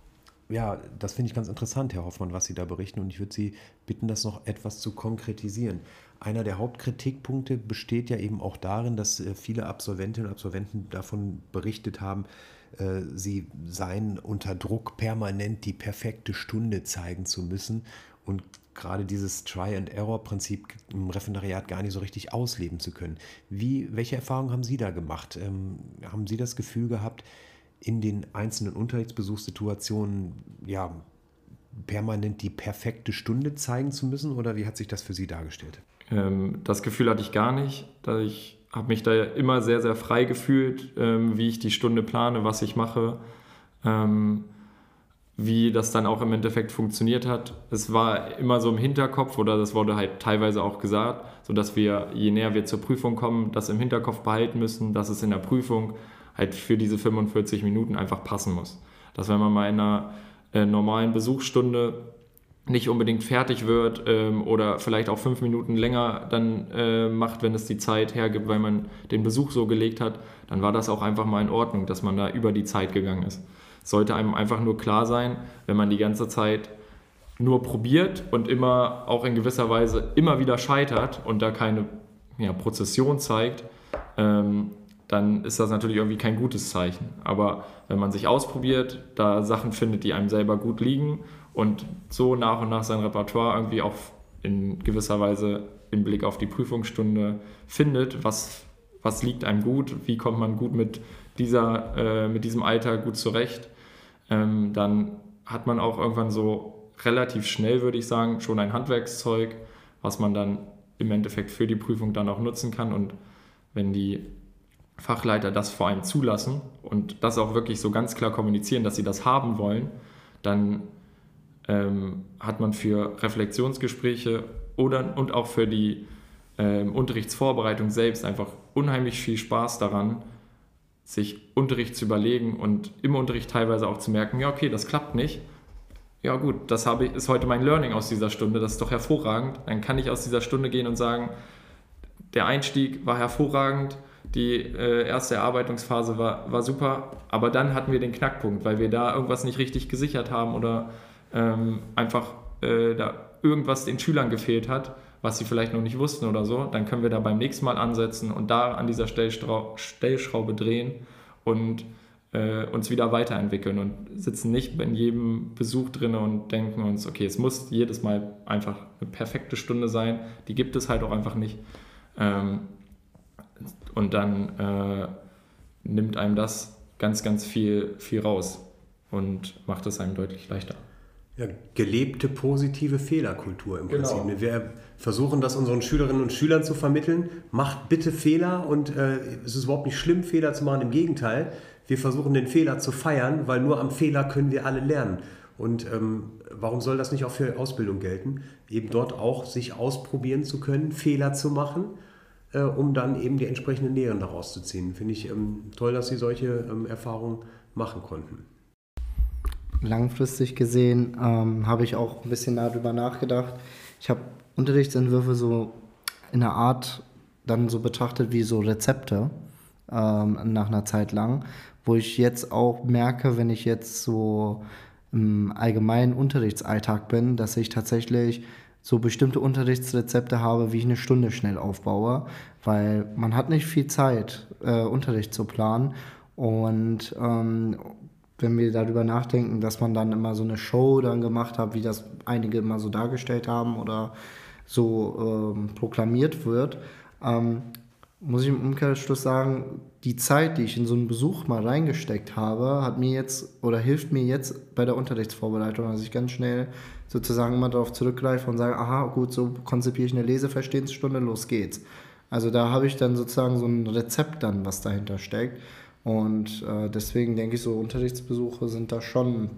Ja, das finde ich ganz interessant, Herr Hoffmann, was Sie da berichten. Und ich würde Sie bitten, das noch etwas zu konkretisieren. Einer der Hauptkritikpunkte besteht ja eben auch darin, dass viele Absolventinnen und Absolventen davon berichtet haben, sie seien unter Druck, permanent die perfekte Stunde zeigen zu müssen und gerade dieses Try-and-Error-Prinzip im Referendariat gar nicht so richtig ausleben zu können. Wie, welche Erfahrungen haben Sie da gemacht? Ähm, haben Sie das Gefühl gehabt, in den einzelnen Unterrichtsbesuchssituationen ja, permanent die perfekte Stunde zeigen zu müssen oder wie hat sich das für Sie dargestellt? Ähm, das Gefühl hatte ich gar nicht. Da ich habe mich da immer sehr, sehr frei gefühlt, ähm, wie ich die Stunde plane, was ich mache, ähm, wie das dann auch im Endeffekt funktioniert hat. Es war immer so im Hinterkopf oder das wurde halt teilweise auch gesagt, sodass wir, je näher wir zur Prüfung kommen, das im Hinterkopf behalten müssen, dass es in der Prüfung halt für diese fünfundvierzig Minuten einfach passen muss. Dass wenn man mal in einer äh, normalen Besuchsstunde nicht unbedingt fertig wird ähm, oder vielleicht auch fünf Minuten länger dann äh, macht, wenn es die Zeit hergibt, weil man den Besuch so gelegt hat, dann war das auch einfach mal in Ordnung, dass man da über die Zeit gegangen ist. Es sollte einem einfach nur klar sein, wenn man die ganze Zeit nur probiert und immer auch in gewisser Weise immer wieder scheitert und da keine ja, Prozession zeigt, ähm, dann ist das natürlich irgendwie kein gutes Zeichen. Aber wenn man sich ausprobiert, da Sachen findet, die einem selber gut liegen und so nach und nach sein Repertoire irgendwie auch in gewisser Weise im Blick auf die Prüfungsstunde findet, was, was liegt einem gut, wie kommt man gut mit, dieser, äh, mit diesem Alter gut zurecht, ähm, dann hat man auch irgendwann so relativ schnell, würde ich sagen, schon ein Handwerkszeug, was man dann im Endeffekt für die Prüfung dann auch nutzen kann. Und wenn die Fachleiter das vor allem zulassen und das auch wirklich so ganz klar kommunizieren, dass sie das haben wollen, dann ähm, hat man für Reflexionsgespräche oder, und auch für die ähm, Unterrichtsvorbereitung selbst einfach unheimlich viel Spaß daran, sich Unterricht zu überlegen und im Unterricht teilweise auch zu merken, ja okay, das klappt nicht. Ja gut, das habe ich, ist heute mein Learning aus dieser Stunde, das ist doch hervorragend. Dann kann ich aus dieser Stunde gehen und sagen, der Einstieg war hervorragend, die äh, erste Erarbeitungsphase war, war super, aber dann hatten wir den Knackpunkt, weil wir da irgendwas nicht richtig gesichert haben oder ähm, einfach äh, da irgendwas den Schülern gefehlt hat, was sie vielleicht noch nicht wussten oder so. Dann können wir da beim nächsten Mal ansetzen und da an dieser Stellstrau- Stellschraube drehen und äh, uns wieder weiterentwickeln und sitzen nicht in jedem Besuch drin und denken uns, okay, es muss jedes Mal einfach eine perfekte Stunde sein, die gibt es halt auch einfach nicht. Ähm, Und dann äh, nimmt einem das ganz, ganz viel, viel raus und macht es einem deutlich leichter. Ja, gelebte positive Fehlerkultur im Genau. Prinzip. Wir versuchen das unseren Schülerinnen und Schülern zu vermitteln. Macht bitte Fehler und äh, es ist überhaupt nicht schlimm, Fehler zu machen. Im Gegenteil, wir versuchen den Fehler zu feiern, weil nur am Fehler können wir alle lernen. Und ähm, warum soll das nicht auch für Ausbildung gelten? Eben dort auch sich ausprobieren zu können, Fehler zu machen, Äh, um dann eben die entsprechenden Lehren daraus zu ziehen. Finde ich ähm, toll, dass Sie solche ähm, Erfahrungen machen konnten. Langfristig gesehen ähm, habe ich auch ein bisschen darüber nachgedacht. Ich habe Unterrichtsentwürfe so in einer Art dann so betrachtet wie so Rezepte ähm, nach einer Zeit lang, wo ich jetzt auch merke, wenn ich jetzt so im allgemeinen Unterrichtsalltag bin, dass ich tatsächlich so bestimmte Unterrichtsrezepte habe, wie ich eine Stunde schnell aufbaue, weil man hat nicht viel Zeit, äh, Unterricht zu planen. Und ähm, wenn wir darüber nachdenken, dass man dann immer so eine Show dann gemacht hat, wie das einige immer so dargestellt haben oder so ähm, proklamiert wird, ähm, muss ich im Umkehrschluss sagen, die Zeit, die ich in so einen Besuch mal reingesteckt habe, hat mir jetzt oder hilft mir jetzt bei der Unterrichtsvorbereitung, dass ich ganz schnell sozusagen immer darauf zurückgreife und sage, aha, gut, so konzipiere ich eine Leseverstehensstunde, los geht's. Also da habe ich dann sozusagen so ein Rezept dann, was dahinter steckt. Und äh, deswegen denke ich, so Unterrichtsbesuche sind da schon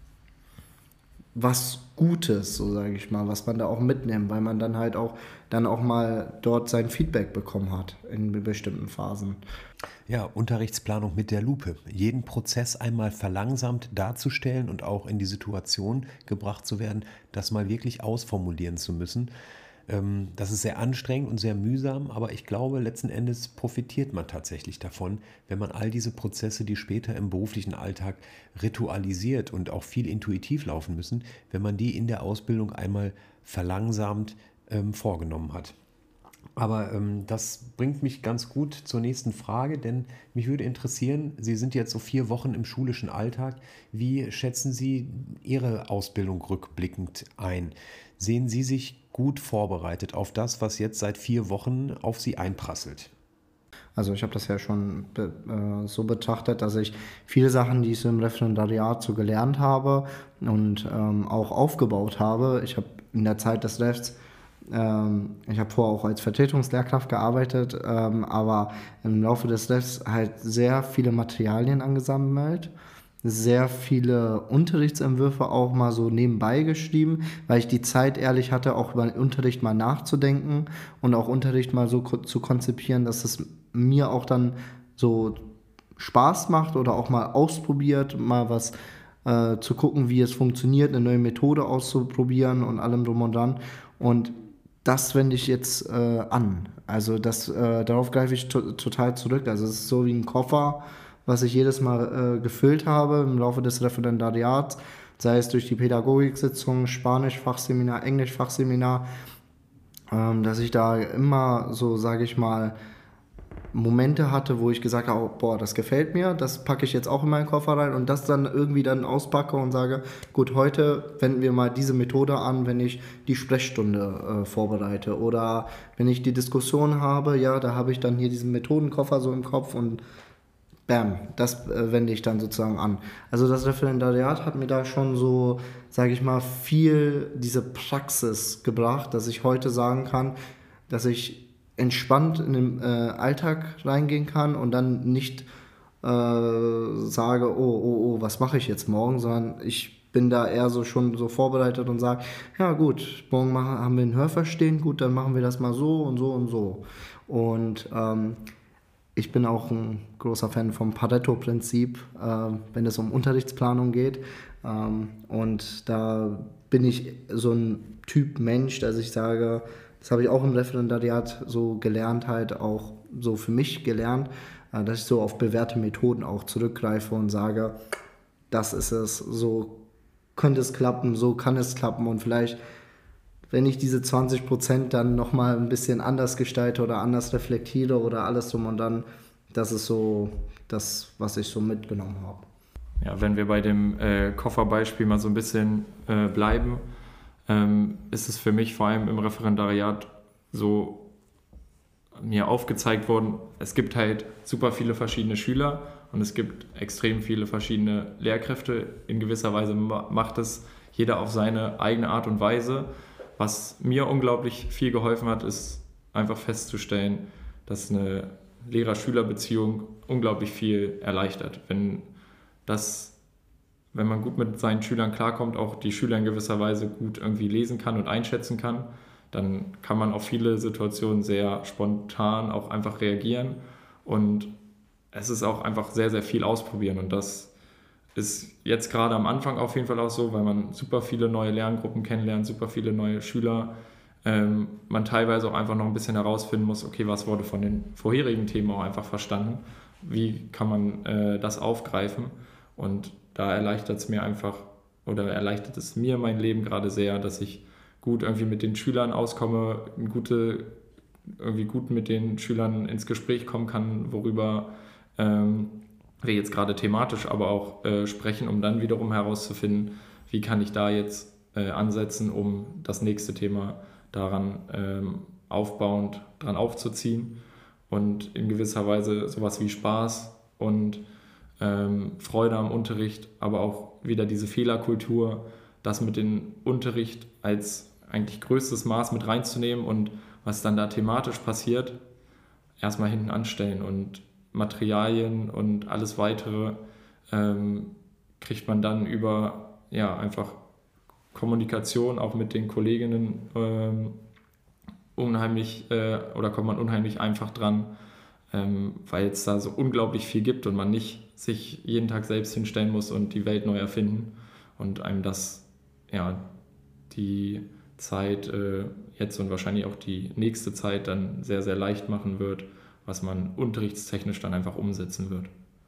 was Gutes, so sage ich mal, was man da auch mitnimmt, weil man dann halt auch dann auch mal dort sein Feedback bekommen hat in bestimmten Phasen. Ja, Unterrichtsplanung mit der Lupe. Jeden Prozess einmal verlangsamt darzustellen und auch in die Situation gebracht zu werden, das mal wirklich ausformulieren zu müssen. Das ist sehr anstrengend und sehr mühsam, aber ich glaube, letzten Endes profitiert man tatsächlich davon, wenn man all diese Prozesse, die später im beruflichen Alltag ritualisiert und auch viel intuitiv laufen müssen, wenn man die in der Ausbildung einmal verlangsamt ähm, vorgenommen hat. Aber ähm, das bringt mich ganz gut zur nächsten Frage, denn mich würde interessieren, Sie sind jetzt so vier Wochen im schulischen Alltag. Wie schätzen Sie Ihre Ausbildung rückblickend ein? Sehen Sie sich gut vorbereitet auf das, was jetzt seit vier Wochen auf Sie einprasselt? Also ich habe das ja schon be- äh, so betrachtet, dass ich viele Sachen, die ich so im Referendariat so gelernt habe und ähm, auch aufgebaut habe. Ich habe in der Zeit des Refs, ähm, ich habe vorher auch als Vertretungslehrkraft gearbeitet, ähm, aber im Laufe des Refs halt sehr viele Materialien angesammelt, sehr viele Unterrichtsentwürfe auch mal so nebenbei geschrieben, weil ich die Zeit ehrlich hatte, auch über den Unterricht mal nachzudenken und auch Unterricht mal so ko- zu konzipieren, dass es mir auch dann so Spaß macht oder auch mal ausprobiert, mal was äh, zu gucken, wie es funktioniert, eine neue Methode auszuprobieren und allem drum und dran. Und das wende ich jetzt äh, an. Also das, äh, darauf greife ich to- total zurück. Also es ist so wie ein Koffer, was ich jedes Mal äh, gefüllt habe im Laufe des Referendariats, sei es durch die Pädagogiksitzungen, Spanisch-Fachseminar, Englisch-Fachseminar, ähm, dass ich da immer so, sage ich mal, Momente hatte, wo ich gesagt habe, oh, boah, das gefällt mir, das packe ich jetzt auch in meinen Koffer rein und das dann irgendwie dann auspacke und sage, gut, heute wenden wir mal diese Methode an, wenn ich die Sprechstunde äh, vorbereite oder wenn ich die Diskussion habe, ja, da habe ich dann hier diesen Methodenkoffer so im Kopf und bam, das äh, wende ich dann sozusagen an. Also das Referendariat hat mir da schon so, sage ich mal, viel diese Praxis gebracht, dass ich heute sagen kann, dass ich entspannt in den äh, Alltag reingehen kann und dann nicht äh, sage, oh, oh, oh, was mache ich jetzt morgen, sondern ich bin da eher so schon so vorbereitet und sage, ja gut, morgen machen, haben wir ein Hörverstehen, gut, dann machen wir das mal so und so und so. Und ähm, ich bin auch ein großer Fan vom Pareto-Prinzip, äh, wenn es um Unterrichtsplanung geht. Ähm, und da bin ich so ein Typ Mensch, dass ich sage, das habe ich auch im Referendariat so gelernt, halt auch so für mich gelernt, dass ich so auf bewährte Methoden auch zurückgreife und sage, das ist es, so könnte es klappen, so kann es klappen und vielleicht, wenn ich diese zwanzig Prozent dann nochmal ein bisschen anders gestalte oder anders reflektiere oder alles drum und dann, das ist so das, was ich so mitgenommen habe. Ja, wenn wir bei dem äh, Kofferbeispiel mal so ein bisschen äh, bleiben, ähm, ist es für mich vor allem im Referendariat so mir aufgezeigt worden, es gibt halt super viele verschiedene Schüler und es gibt extrem viele verschiedene Lehrkräfte. In gewisser Weise macht es jeder auf seine eigene Art und Weise. Was mir unglaublich viel geholfen hat, ist einfach festzustellen, dass eine Lehrer-Schüler-Beziehung unglaublich viel erleichtert. Wenn das wenn man gut mit seinen Schülern klarkommt, auch die Schüler in gewisser Weise gut irgendwie lesen kann und einschätzen kann, dann kann man auf viele Situationen sehr spontan auch einfach reagieren und es ist auch einfach sehr, sehr viel ausprobieren und das ist jetzt gerade am Anfang auf jeden Fall auch so, weil man super viele neue Lerngruppen kennenlernt, super viele neue Schüler, ähm, man teilweise auch einfach noch ein bisschen herausfinden muss, okay, was wurde von den vorherigen Themen auch einfach verstanden, wie kann man äh, das aufgreifen und da erleichtert es mir einfach oder erleichtert es mir mein Leben gerade sehr, dass ich gut irgendwie mit den Schülern auskomme, gute, irgendwie gut mit den Schülern ins Gespräch kommen kann, worüber ähm, wir jetzt gerade thematisch aber auch äh, sprechen, um dann wiederum herauszufinden, wie kann ich da jetzt äh, ansetzen, um das nächste Thema daran ähm, aufbauend dran aufzuziehen und in gewisser Weise sowas wie Spaß und Ähm, Freude am Unterricht, aber auch wieder diese Fehlerkultur, das mit dem Unterricht als eigentlich größtes Maß mit reinzunehmen und was dann da thematisch passiert, erstmal hinten anstellen und Materialien und alles weitere ähm, kriegt man dann über ja, einfach Kommunikation auch mit den Kolleginnen ähm, unheimlich äh, oder kommt man unheimlich einfach dran, ähm, weil es da so unglaublich viel gibt und man nicht sich jeden Tag selbst hinstellen muss und die Welt neu erfinden und einem das, ja, die Zeit äh, jetzt und wahrscheinlich auch die nächste Zeit dann sehr, sehr leicht machen wird, was man unterrichtstechnisch dann einfach umsetzen wird.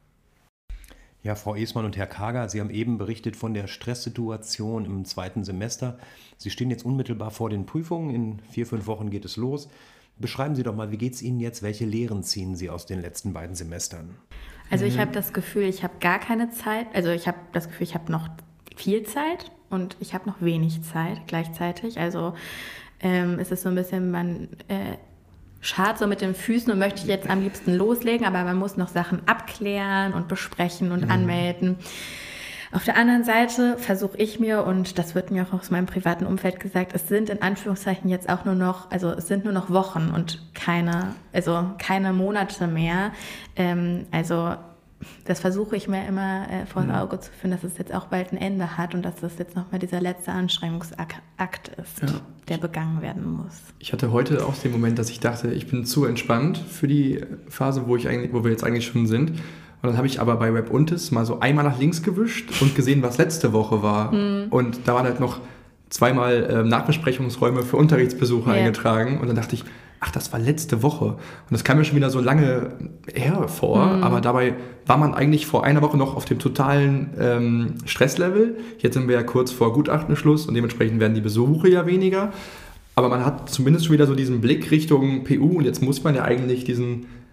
Ja, Frau Esmann und Herr Kager, Sie haben eben berichtet von der Stresssituation im zweiten Semester. Sie stehen jetzt unmittelbar vor den Prüfungen, in vier, fünf Wochen geht es los. Beschreiben Sie doch mal, wie geht es Ihnen jetzt? Welche Lehren ziehen Sie aus den letzten beiden Semestern? Also ich habe das Gefühl, ich habe gar keine Zeit. Also ich habe das Gefühl, ich habe noch viel Zeit und ich habe noch wenig Zeit gleichzeitig. Also ähm, es ist so ein bisschen, man äh, schart so mit den Füßen und möchte jetzt am liebsten loslegen, aber man muss noch Sachen abklären und besprechen und mhm. anmelden. Auf der anderen Seite versuche ich mir, und das wird mir auch aus meinem privaten Umfeld gesagt, es sind in Anführungszeichen jetzt auch nur noch, also es sind nur noch Wochen und keine, also keine Monate mehr. Ähm, also das versuche ich mir immer äh, vor das Auge zu führen, dass es jetzt auch bald ein Ende hat und dass das jetzt nochmal dieser letzte Anstrengungsakt ist, ja. der begangen werden muss. Ich hatte heute auch den Moment, dass ich dachte, ich bin zu entspannt für die Phase, wo, ich eigentlich, wo wir jetzt eigentlich schon sind. Und dann habe ich aber bei Web Untis mal so einmal nach links gewischt und gesehen, was letzte Woche war. Mhm. Und da waren halt noch zweimal äh, Nachbesprechungsräume für Unterrichtsbesucher ja. eingetragen. Und dann dachte ich, ach, das war letzte Woche. Und das kam mir schon wieder so lange her vor. Mhm. Aber dabei war man eigentlich vor einer Woche noch auf dem totalen ähm, Stresslevel. Jetzt sind wir ja kurz vor Gutachtenschluss und dementsprechend werden die Besuche ja weniger. Aber man hat zumindest schon wieder so diesen Blick Richtung P U. Und jetzt muss man ja eigentlich diesen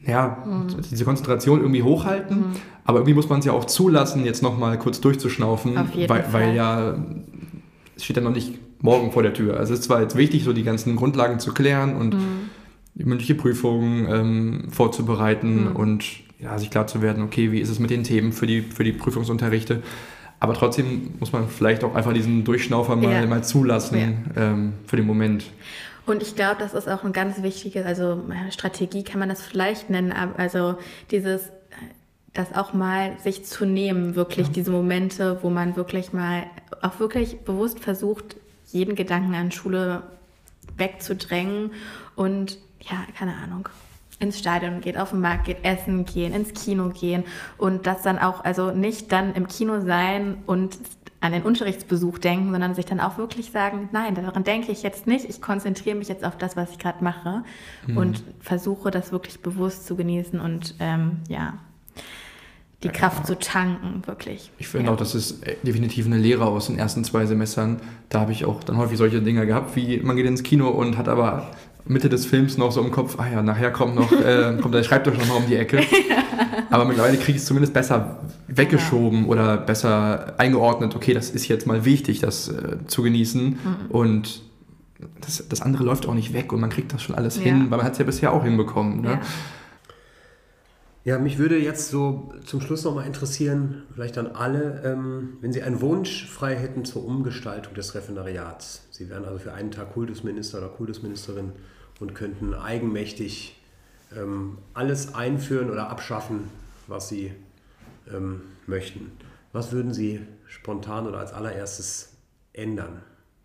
ja, Mhm. diese Konzentration irgendwie hochhalten, Mhm. aber irgendwie muss man es ja auch zulassen, jetzt nochmal kurz durchzuschnaufen, Auf jeden weil, Fall. weil ja, es steht ja noch nicht morgen vor der Tür. Also es ist zwar jetzt wichtig, so die ganzen Grundlagen zu klären und Mhm. die mündliche Prüfung ähm, vorzubereiten Mhm. und ja, sich klar zu werden, okay, wie ist es mit den Themen für die, für die Prüfungsunterrichte. Aber trotzdem muss man vielleicht auch einfach diesen Durchschnaufer mal, Ja. mal zulassen Ja. ähm, für den Moment. Und ich glaube, das ist auch ein ganz wichtiges, also äh, Strategie kann man das vielleicht nennen, aber also dieses, das auch mal sich zu nehmen, wirklich diese Momente, wo man wirklich mal auch wirklich bewusst versucht, jeden Gedanken an Schule wegzudrängen und ja, keine Ahnung, ins Stadion geht, auf den Markt geht, essen gehen, ins Kino gehen und das dann auch, also nicht dann im Kino sein und an den Unterrichtsbesuch denken, sondern sich dann auch wirklich sagen, nein, daran denke ich jetzt nicht, ich konzentriere mich jetzt auf das, was ich gerade mache Mhm. und versuche das wirklich bewusst zu genießen und ähm, ja, die Kraft zu tanken, wirklich. Ich finde Ja. auch, das ist definitiv eine Lehre aus den ersten zwei Semestern. Da habe ich auch dann häufig solche Dinge gehabt, wie man geht ins Kino und hat aber Mitte des Films noch so im Kopf, ah ja, nachher kommt noch, äh, kommt der Schreibtisch noch mal um die Ecke. Aber mittlerweile kriege ich es zumindest besser weggeschoben oder besser eingeordnet, okay, das ist jetzt mal wichtig, das äh, zu genießen. Mhm. Und das, das andere läuft auch nicht weg und man kriegt das schon alles Ja. hin, weil man hat es ja bisher auch hinbekommen. Ne? Ja. Ja, mich würde jetzt so zum Schluss nochmal interessieren, vielleicht an alle, ähm, wenn Sie einen Wunsch frei hätten zur Umgestaltung des Referendariats. Sie wären also für einen Tag Kultusminister oder Kultusministerin und könnten eigenmächtig ähm, alles einführen oder abschaffen, was Sie ähm, möchten. Was würden Sie spontan oder als allererstes ändern?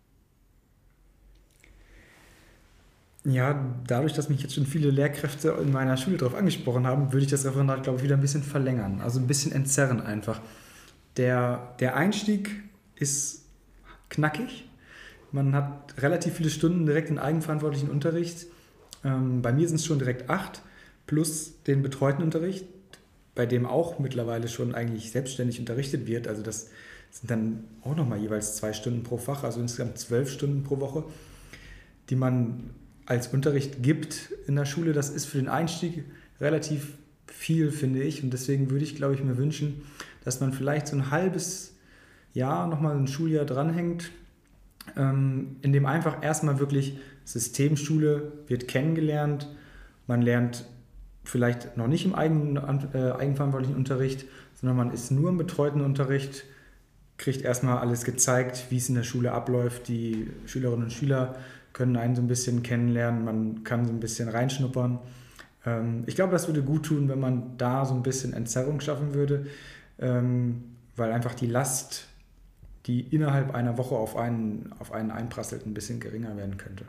Ja, dadurch, dass mich jetzt schon viele Lehrkräfte in meiner Schule darauf angesprochen haben, würde ich das Referendariat, glaube ich, wieder ein bisschen verlängern. Also ein bisschen entzerren einfach. Der, der Einstieg ist knackig. Man hat relativ viele Stunden direkt in eigenverantwortlichen Unterricht. Ähm, bei mir sind es schon direkt acht, plus den betreuten Unterricht, bei dem auch mittlerweile schon eigentlich selbstständig unterrichtet wird. Also das sind dann auch nochmal jeweils zwei Stunden pro Fach, also insgesamt zwölf Stunden pro Woche, die man als Unterricht gibt in der Schule. Das ist für den Einstieg relativ viel, finde ich. Und deswegen würde ich, glaube ich, mir wünschen, dass man vielleicht so ein halbes Jahr, nochmal ein Schuljahr dranhängt, ähm, in dem einfach erstmal wirklich Systemschule wird kennengelernt. Man lernt vielleicht noch nicht im eigenen, äh, eigenverantwortlichen Unterricht, sondern man ist nur im betreuten Unterricht, kriegt erstmal alles gezeigt, wie es in der Schule abläuft. Die Schülerinnen und Schüler können einen so ein bisschen kennenlernen, man kann so ein bisschen reinschnuppern. Ähm, ich glaube, das würde gut tun, wenn man da so ein bisschen Entzerrung schaffen würde, ähm, weil einfach die Last, die innerhalb einer Woche auf einen, auf einen einprasselt, ein bisschen geringer werden könnte.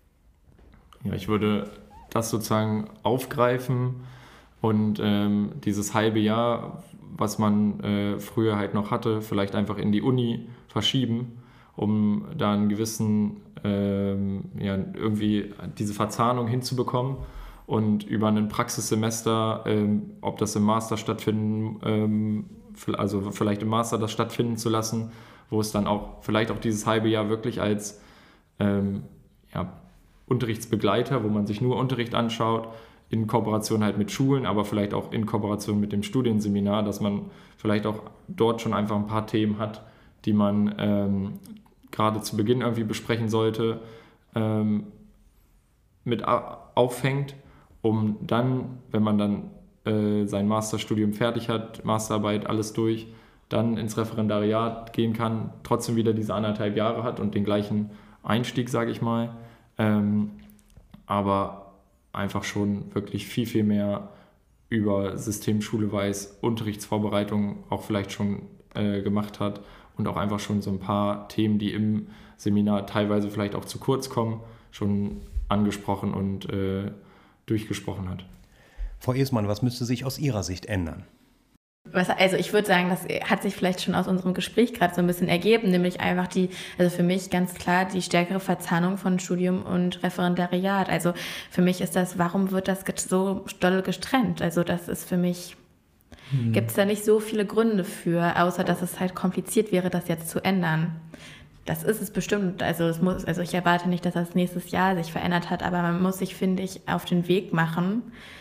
Ja, ich würde das sozusagen aufgreifen und ähm, dieses halbe Jahr, was man äh, früher halt noch hatte, vielleicht einfach in die Uni verschieben, um da einen gewissen, ähm, ja, irgendwie diese Verzahnung hinzubekommen und über ein Praxissemester, ähm, ob das im Master stattfinden, ähm, also vielleicht im Master das stattfinden zu lassen, wo es dann auch vielleicht auch dieses halbe Jahr wirklich als ähm, ja, Unterrichtsbegleiter, wo man sich nur Unterricht anschaut, in Kooperation halt mit Schulen, aber vielleicht auch in Kooperation mit dem Studienseminar, dass man vielleicht auch dort schon einfach ein paar Themen hat, die man ähm, gerade zu Beginn irgendwie besprechen sollte, ähm, mit auffängt, um dann, wenn man dann äh, sein Masterstudium fertig hat, Masterarbeit, alles durch, dann ins Referendariat gehen kann, trotzdem wieder diese anderthalb Jahre hat und den gleichen Einstieg, sage ich mal, ähm, aber einfach schon wirklich viel, viel mehr über Systemschule weiß, Unterrichtsvorbereitung auch vielleicht schon äh, gemacht hat und auch einfach schon so ein paar Themen, die im Seminar teilweise vielleicht auch zu kurz kommen, schon angesprochen und äh, durchgesprochen hat. Frau Esmann, was müsste sich aus Ihrer Sicht ändern? Was, also ich würde sagen, das hat sich vielleicht schon aus unserem Gespräch gerade so ein bisschen ergeben, nämlich einfach die, also für mich ganz klar die stärkere Verzahnung von Studium und Referendariat. Also für mich ist das, warum wird das so doll getrennt? Also das ist für mich, hm. gibt es da nicht so viele Gründe für, außer dass es halt kompliziert wäre, das jetzt zu ändern. Das ist es bestimmt, also es muss, also ich erwarte nicht, dass das nächstes Jahr sich verändert hat, aber man muss sich, finde ich, auf den Weg machen,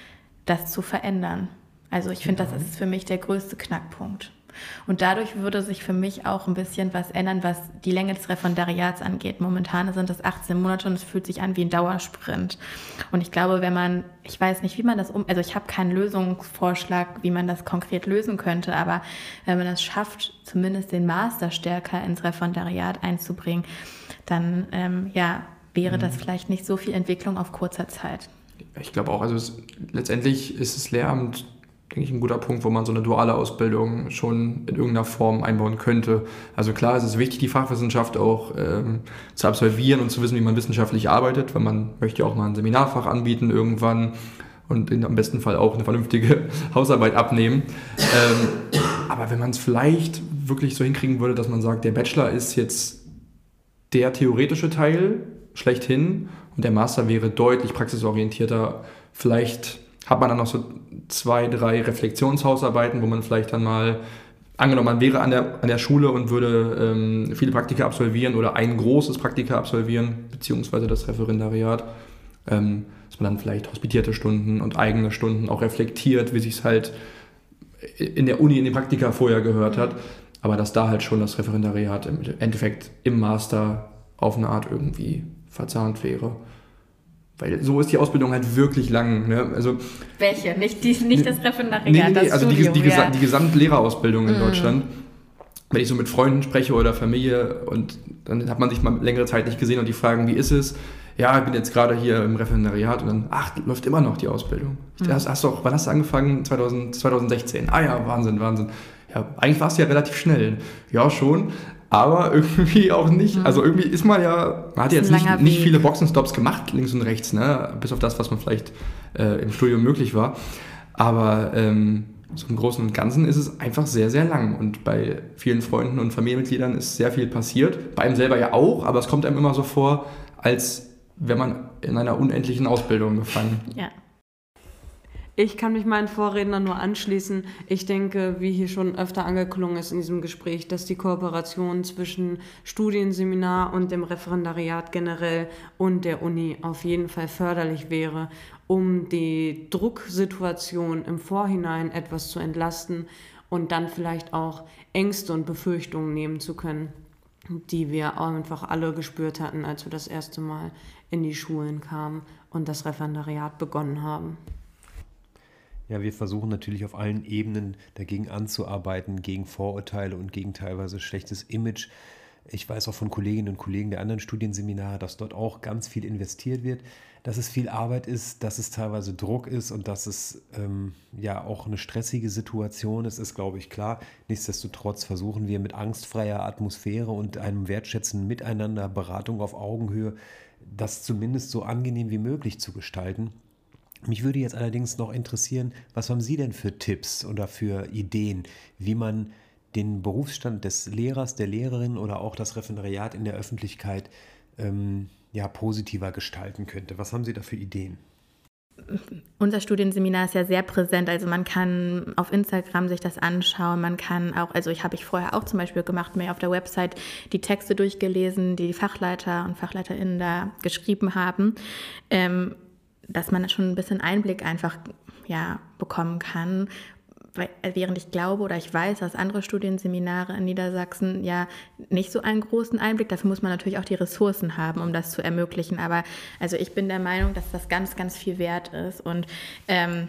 das zu verändern. Also ich finde, das ist für mich der größte Knackpunkt. Und dadurch würde sich für mich auch ein bisschen was ändern, was die Länge des Referendariats angeht. Momentan sind es achtzehn Monate und es fühlt sich an wie ein Dauersprint. Und ich glaube, wenn man, ich weiß nicht, wie man das um, also ich habe keinen Lösungsvorschlag, wie man das konkret lösen könnte, aber wenn man es schafft, zumindest den Master stärker ins Referendariat einzubringen, dann ähm, ja, wäre das vielleicht nicht so viel Entwicklung auf kurzer Zeit. Ich glaube auch, also es, letztendlich ist das Lehramt, denke ich, ein guter Punkt, wo man so eine duale Ausbildung schon in irgendeiner Form einbauen könnte. Also klar, es ist wichtig, die Fachwissenschaft auch ähm, zu absolvieren und zu wissen, wie man wissenschaftlich arbeitet, weil man möchte ja auch mal ein Seminarfach anbieten irgendwann und in, am besten Fall auch eine vernünftige Hausarbeit abnehmen. Ähm, aber wenn man es vielleicht wirklich so hinkriegen würde, dass man sagt, der Bachelor ist jetzt der theoretische Teil schlechthin und der Master wäre deutlich praxisorientierter, vielleicht hat man dann noch so zwei, drei Reflexionshausarbeiten, wo man vielleicht dann mal, angenommen, man wäre an der, an der Schule und würde ähm, viele Praktika absolvieren oder ein großes Praktika absolvieren, beziehungsweise das Referendariat, ähm, dass man dann vielleicht hospitierte Stunden und eigene Stunden auch reflektiert, wie sich es halt in der Uni, in den Praktika vorher gehört hat, aber dass da halt schon das Referendariat im Endeffekt im Master auf eine Art irgendwie verzahnt wäre. Weil so ist die Ausbildung halt wirklich lang. Ne? Also, welche? Nicht, die, nicht das Referendariat, nee, nee, nee, das also Studium, die, die, ja. die Gesamtlehrerausbildung in mm. Deutschland. Wenn ich so mit Freunden spreche oder Familie und dann hat man sich mal längere Zeit nicht gesehen und die fragen, wie ist es? Ja, ich bin jetzt gerade hier im Referendariat und dann, ach, läuft immer noch die Ausbildung. Mm. Hast, hast doch, wann hast du angefangen? zweitausend, zweitausendsechzehn. Ah ja, Wahnsinn, Wahnsinn. Ja, eigentlich warst du ja relativ schnell. Ja, schon. Aber irgendwie auch nicht. Also irgendwie ist man ja, man hat jetzt nicht, nicht viele Boxenstops gemacht, links und rechts, ne? Bis auf das, was man vielleicht äh, im Studium möglich war. Aber ähm, so im Großen und Ganzen ist es einfach sehr, sehr lang. Und bei vielen Freunden und Familienmitgliedern ist sehr viel passiert. Bei einem selber ja auch, aber es kommt einem immer so vor, als wäre man in einer unendlichen Ausbildung gefangen. Ja. Ich kann mich meinen Vorrednern nur anschließen. Ich denke, wie hier schon öfter angeklungen ist in diesem Gespräch, dass die Kooperation zwischen Studienseminar und dem Referendariat generell und der Uni auf jeden Fall förderlich wäre, um die Drucksituation im Vorhinein etwas zu entlasten und dann vielleicht auch Ängste und Befürchtungen nehmen zu können, die wir einfach alle gespürt hatten, als wir das erste Mal in die Schulen kamen und das Referendariat begonnen haben. Ja, wir versuchen natürlich auf allen Ebenen dagegen anzuarbeiten, gegen Vorurteile und gegen teilweise schlechtes Image. Ich weiß auch von Kolleginnen und Kollegen der anderen Studienseminare, dass dort auch ganz viel investiert wird, dass es viel Arbeit ist, dass es teilweise Druck ist und dass es ähm, ja auch eine stressige Situation ist, ist, glaube ich, klar. Nichtsdestotrotz versuchen wir mit angstfreier Atmosphäre und einem wertschätzenden Miteinander, Beratung auf Augenhöhe, das zumindest so angenehm wie möglich zu gestalten. Mich würde jetzt allerdings noch interessieren, was haben Sie denn für Tipps oder für Ideen, wie man den Berufsstand des Lehrers, der Lehrerin oder auch das Referendariat in der Öffentlichkeit ähm, ja, positiver gestalten könnte? Was haben Sie da für Ideen? Unser Studienseminar ist ja sehr präsent, also man kann auf Instagram sich das anschauen, man kann auch, also ich habe ich vorher auch zum Beispiel gemacht, mir auf der Website die Texte durchgelesen, die die Fachleiter und FachleiterInnen da geschrieben haben, ähm, dass man schon ein bisschen Einblick einfach ja, bekommen kann, weil, während ich glaube oder ich weiß, dass andere Studienseminare in Niedersachsen ja nicht so einen großen Einblick, dafür muss man natürlich auch die Ressourcen haben, um das zu ermöglichen, aber also ich bin der Meinung, dass das ganz, ganz viel wert ist und ähm,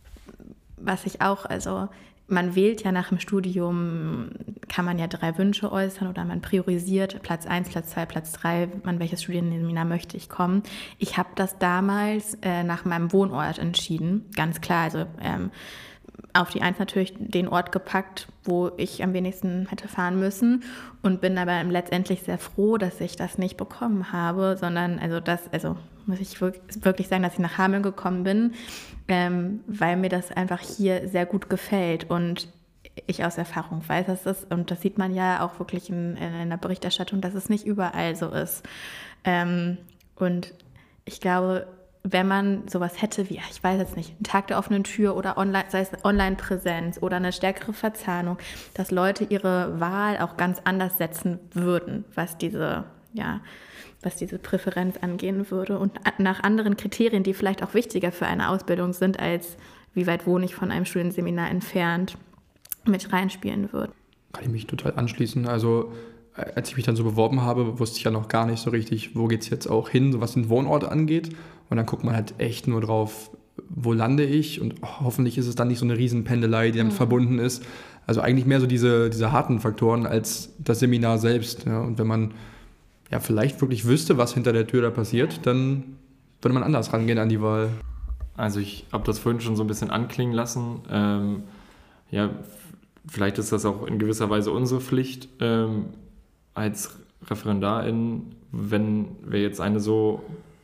was ich auch, also man wählt ja nach dem Studium, kann man ja drei Wünsche äußern oder man priorisiert Platz eins, Platz zwei, Platz drei, an welches Studienseminar möchte ich kommen. Ich habe das damals äh, nach meinem Wohnort entschieden, ganz klar, also ähm, auf die Eins natürlich den Ort gepackt, wo ich am wenigsten hätte fahren müssen und bin aber letztendlich sehr froh, dass ich das nicht bekommen habe, sondern also das, also muss ich wirklich sagen, dass ich nach Hameln gekommen bin, ähm, weil mir das einfach hier sehr gut gefällt und ich aus Erfahrung weiß, dass das, und das sieht man ja auch wirklich in, in der Berichterstattung, dass es nicht überall so ist. Ähm, und ich glaube, wenn man sowas hätte wie, ich weiß jetzt nicht, ein Tag der offenen Tür oder online, sei es Online-Präsenz oder eine stärkere Verzahnung, dass Leute ihre Wahl auch ganz anders setzen würden, was diese, ja, was diese Präferenz angehen würde und nach anderen Kriterien, die vielleicht auch wichtiger für eine Ausbildung sind, als wie weit wohne ich von einem Studienseminar entfernt, mit reinspielen wird. Kann ich mich total anschließen. Also als ich mich dann so beworben habe, wusste ich ja noch gar nicht so richtig, wo geht es jetzt auch hin, so was den Wohnort angeht. Und dann guckt man halt echt nur drauf, wo lande ich, und oh, hoffentlich ist es dann nicht so eine Riesenpendelei, die damit mhm. verbunden ist. Also eigentlich mehr so diese, diese harten Faktoren als das Seminar selbst. Ja. Und wenn man ja vielleicht wirklich wüsste, was hinter der Tür da passiert, dann würde man anders rangehen an die Wahl. Also ich habe das vorhin schon so ein bisschen anklingen lassen. Ähm, ja, vielleicht ist das auch in gewisser Weise unsere Pflicht ähm, als ReferendarInnen, wenn wir jetzt eine so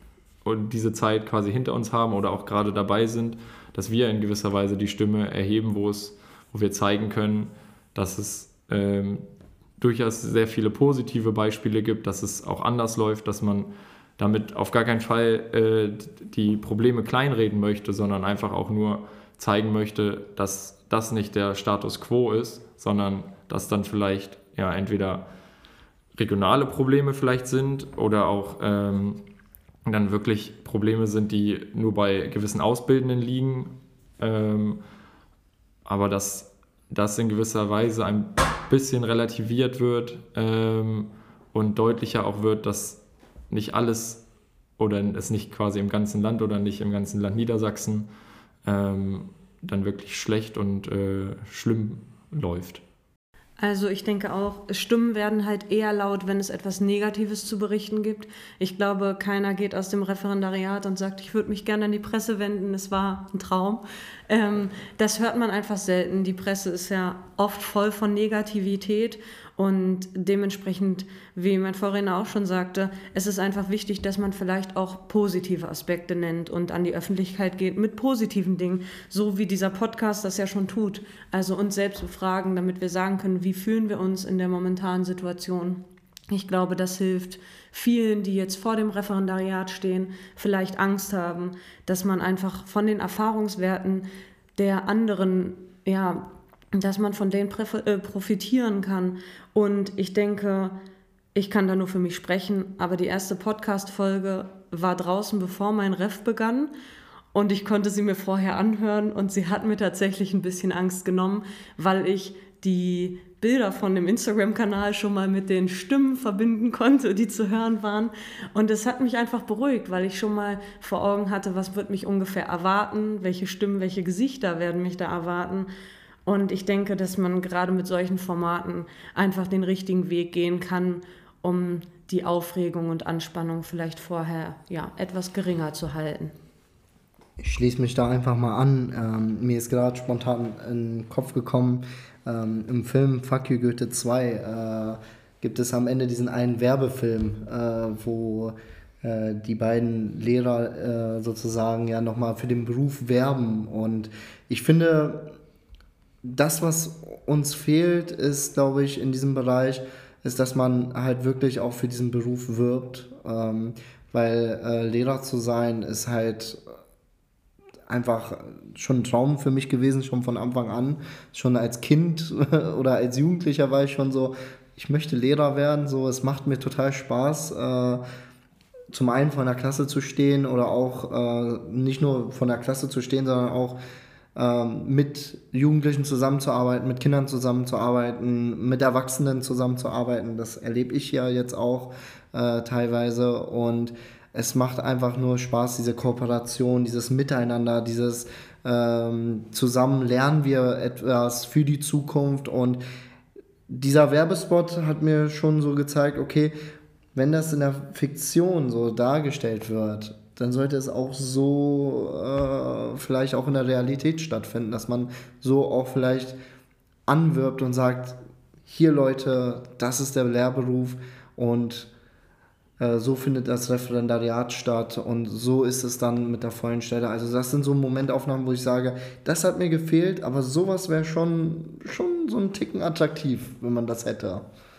und diese Zeit quasi hinter uns haben oder auch gerade dabei sind, dass wir in gewisser Weise die Stimme erheben, wo es, wo wir zeigen können, dass es ähm, durchaus sehr viele positive Beispiele gibt, dass es auch anders läuft, dass man damit auf gar keinen Fall äh, die Probleme kleinreden möchte, sondern einfach auch nur zeigen möchte, dass das nicht der Status quo ist, sondern dass dann vielleicht ja entweder regionale Probleme vielleicht sind oder auch ähm, dann wirklich Probleme sind, die nur bei gewissen Auszubildenden liegen, ähm, aber dass das in gewisser Weise ein bisschen relativiert wird ähm, und deutlicher auch wird, dass nicht alles oder es nicht quasi im ganzen Land oder nicht im ganzen Land Niedersachsen ähm, dann wirklich schlecht und äh, schlimm läuft. Also ich denke auch, Stimmen werden halt eher laut, wenn es etwas Negatives zu berichten gibt. Ich glaube, keiner geht aus dem Referendariat und sagt, ich würde mich gerne an die Presse wenden, es war ein Traum. Ähm, das hört man einfach selten. Die Presse ist ja oft voll von Negativität und dementsprechend, wie mein Vorredner auch schon sagte, es ist einfach wichtig, dass man vielleicht auch positive Aspekte nennt und an die Öffentlichkeit geht mit positiven Dingen, so wie dieser Podcast das ja schon tut. Also uns selbst befragen, damit wir sagen können, wie fühlen wir uns in der momentanen Situation. Ich glaube, das hilft vielen, die jetzt vor dem Referendariat stehen, vielleicht Angst haben, dass man einfach von den Erfahrungswerten der anderen, ja, dass man von denen profitieren kann. Und ich denke, ich kann da nur für mich sprechen, aber die erste Podcast-Folge war draußen, bevor mein Ref begann. Und ich konnte sie mir vorher anhören und sie hat mir tatsächlich ein bisschen Angst genommen, weil ich die Bilder von dem Instagram-Kanal schon mal mit den Stimmen verbinden konnte, die zu hören waren. Und es hat mich einfach beruhigt, weil ich schon mal vor Augen hatte, was wird mich ungefähr erwarten, welche Stimmen, welche Gesichter werden mich da erwarten. Und ich denke, dass man gerade mit solchen Formaten einfach den richtigen Weg gehen kann, um die Aufregung und Anspannung vielleicht vorher ja, etwas geringer zu halten. Ich schließe mich da einfach mal an. Ähm, mir ist gerade spontan in den Kopf gekommen, ähm, im Film Fuck You Goethe zwei äh, gibt es am Ende diesen einen Werbefilm, äh, wo äh, die beiden Lehrer äh, sozusagen ja nochmal für den Beruf werben. Und ich finde, das, was uns fehlt, ist, glaube ich, in diesem Bereich, ist, dass man halt wirklich auch für diesen Beruf wirbt. Ähm, weil äh, Lehrer zu sein, ist halt einfach schon ein Traum für mich gewesen, schon von Anfang an. Schon als Kind oder als Jugendlicher war ich schon so, ich möchte Lehrer werden, so, es macht mir total Spaß, äh, zum einen vor der Klasse zu stehen oder auch äh, nicht nur vor der Klasse zu stehen, sondern auch ähm, mit Jugendlichen zusammenzuarbeiten, mit Kindern zusammenzuarbeiten, mit Erwachsenen zusammenzuarbeiten. Das erlebe ich ja jetzt auch äh, teilweise und es macht einfach nur Spaß, diese Kooperation, dieses Miteinander, dieses ähm, zusammen lernen wir etwas für die Zukunft. Und dieser Werbespot hat mir schon so gezeigt, okay, wenn das in der Fiktion so dargestellt wird, dann sollte es auch so äh, vielleicht auch in der Realität stattfinden, dass man so auch vielleicht anwirbt und sagt, hier Leute, das ist der Lehrberuf und so findet das Referendariat statt und so ist es dann mit der vollen Stelle. Also das sind so Momentaufnahmen, wo ich sage, das hat mir gefehlt, aber sowas wäre schon, schon so ein Ticken attraktiv, wenn man das hätte.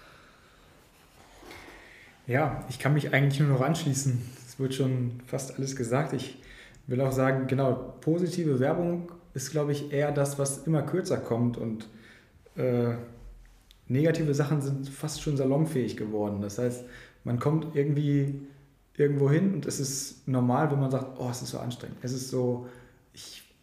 Ja, ich kann mich eigentlich nur noch anschließen. Es wird schon fast alles gesagt. Ich will auch sagen, genau, positive Werbung ist, glaube ich, eher das, was immer kürzer kommt und äh, negative Sachen sind fast schon salonfähig geworden. Das heißt, man kommt irgendwie irgendwo hin und es ist normal, wenn man sagt, oh, es ist so anstrengend. Es ist so, ich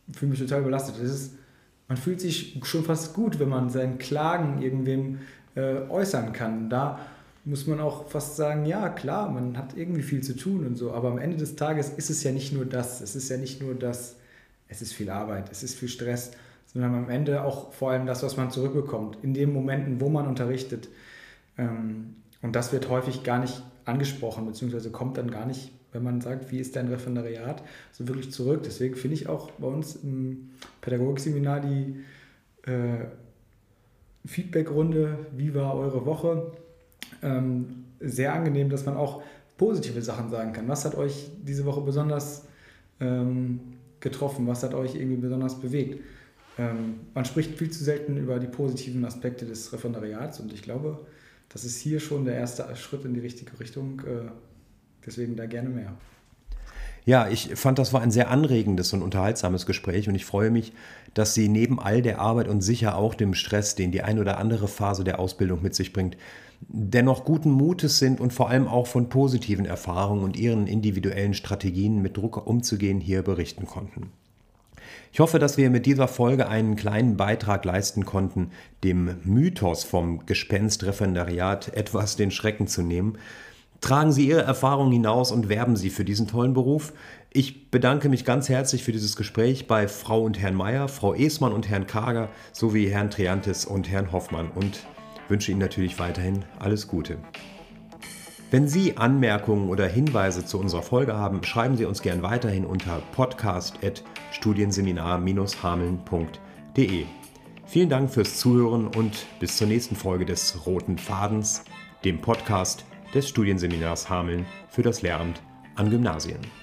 fühle mich total belastet. Das ist, man fühlt sich schon fast gut, wenn man seinen Klagen irgendwem äh, äußern kann. Da muss man auch fast sagen, ja klar, man hat irgendwie viel zu tun und so, aber am Ende des Tages ist es ja nicht nur das, es ist ja nicht nur das, es ist viel Arbeit, es ist viel Stress, sondern am Ende auch vor allem das, was man zurückbekommt, in den Momenten, wo man unterrichtet. Und das wird häufig gar nicht angesprochen, beziehungsweise kommt dann gar nicht, wenn man sagt, wie ist dein Referendariat, so wirklich zurück. Deswegen finde ich auch bei uns im Pädagogikseminar die äh, Feedbackrunde, wie war eure Woche, ähm, sehr angenehm, dass man auch positive Sachen sagen kann. Was hat euch diese Woche besonders ähm, getroffen? Was hat euch irgendwie besonders bewegt? Ähm, man spricht viel zu selten über die positiven Aspekte des Referendariats und ich glaube, das ist hier schon der erste Schritt in die richtige Richtung. Äh, deswegen da gerne mehr. Ja, ich fand, das war ein sehr anregendes und unterhaltsames Gespräch und ich freue mich, dass Sie neben all der Arbeit und sicher auch dem Stress, den die ein oder andere Phase der Ausbildung mit sich bringt, dennoch guten Mutes sind und vor allem auch von positiven Erfahrungen und Ihren individuellen Strategien mit Druck umzugehen hier berichten konnten. Ich hoffe, dass wir mit dieser Folge einen kleinen Beitrag leisten konnten, dem Mythos vom Gespenst-Referendariat etwas den Schrecken zu nehmen. Tragen Sie Ihre Erfahrungen hinaus und werben Sie für diesen tollen Beruf. Ich bedanke mich ganz herzlich für dieses Gespräch bei Frau und Herrn Meier, Frau Esmann und Herrn Karger sowie Herrn Triantis und Herrn Hoffmann und wünsche Ihnen natürlich weiterhin alles Gute. Wenn Sie Anmerkungen oder Hinweise zu unserer Folge haben, schreiben Sie uns gern weiterhin unter podcast at studienseminar dash hameln punkt de. Vielen Dank fürs Zuhören und bis zur nächsten Folge des Roten Fadens, dem Podcast des Studienseminars Hameln für das Lehramt an Gymnasien.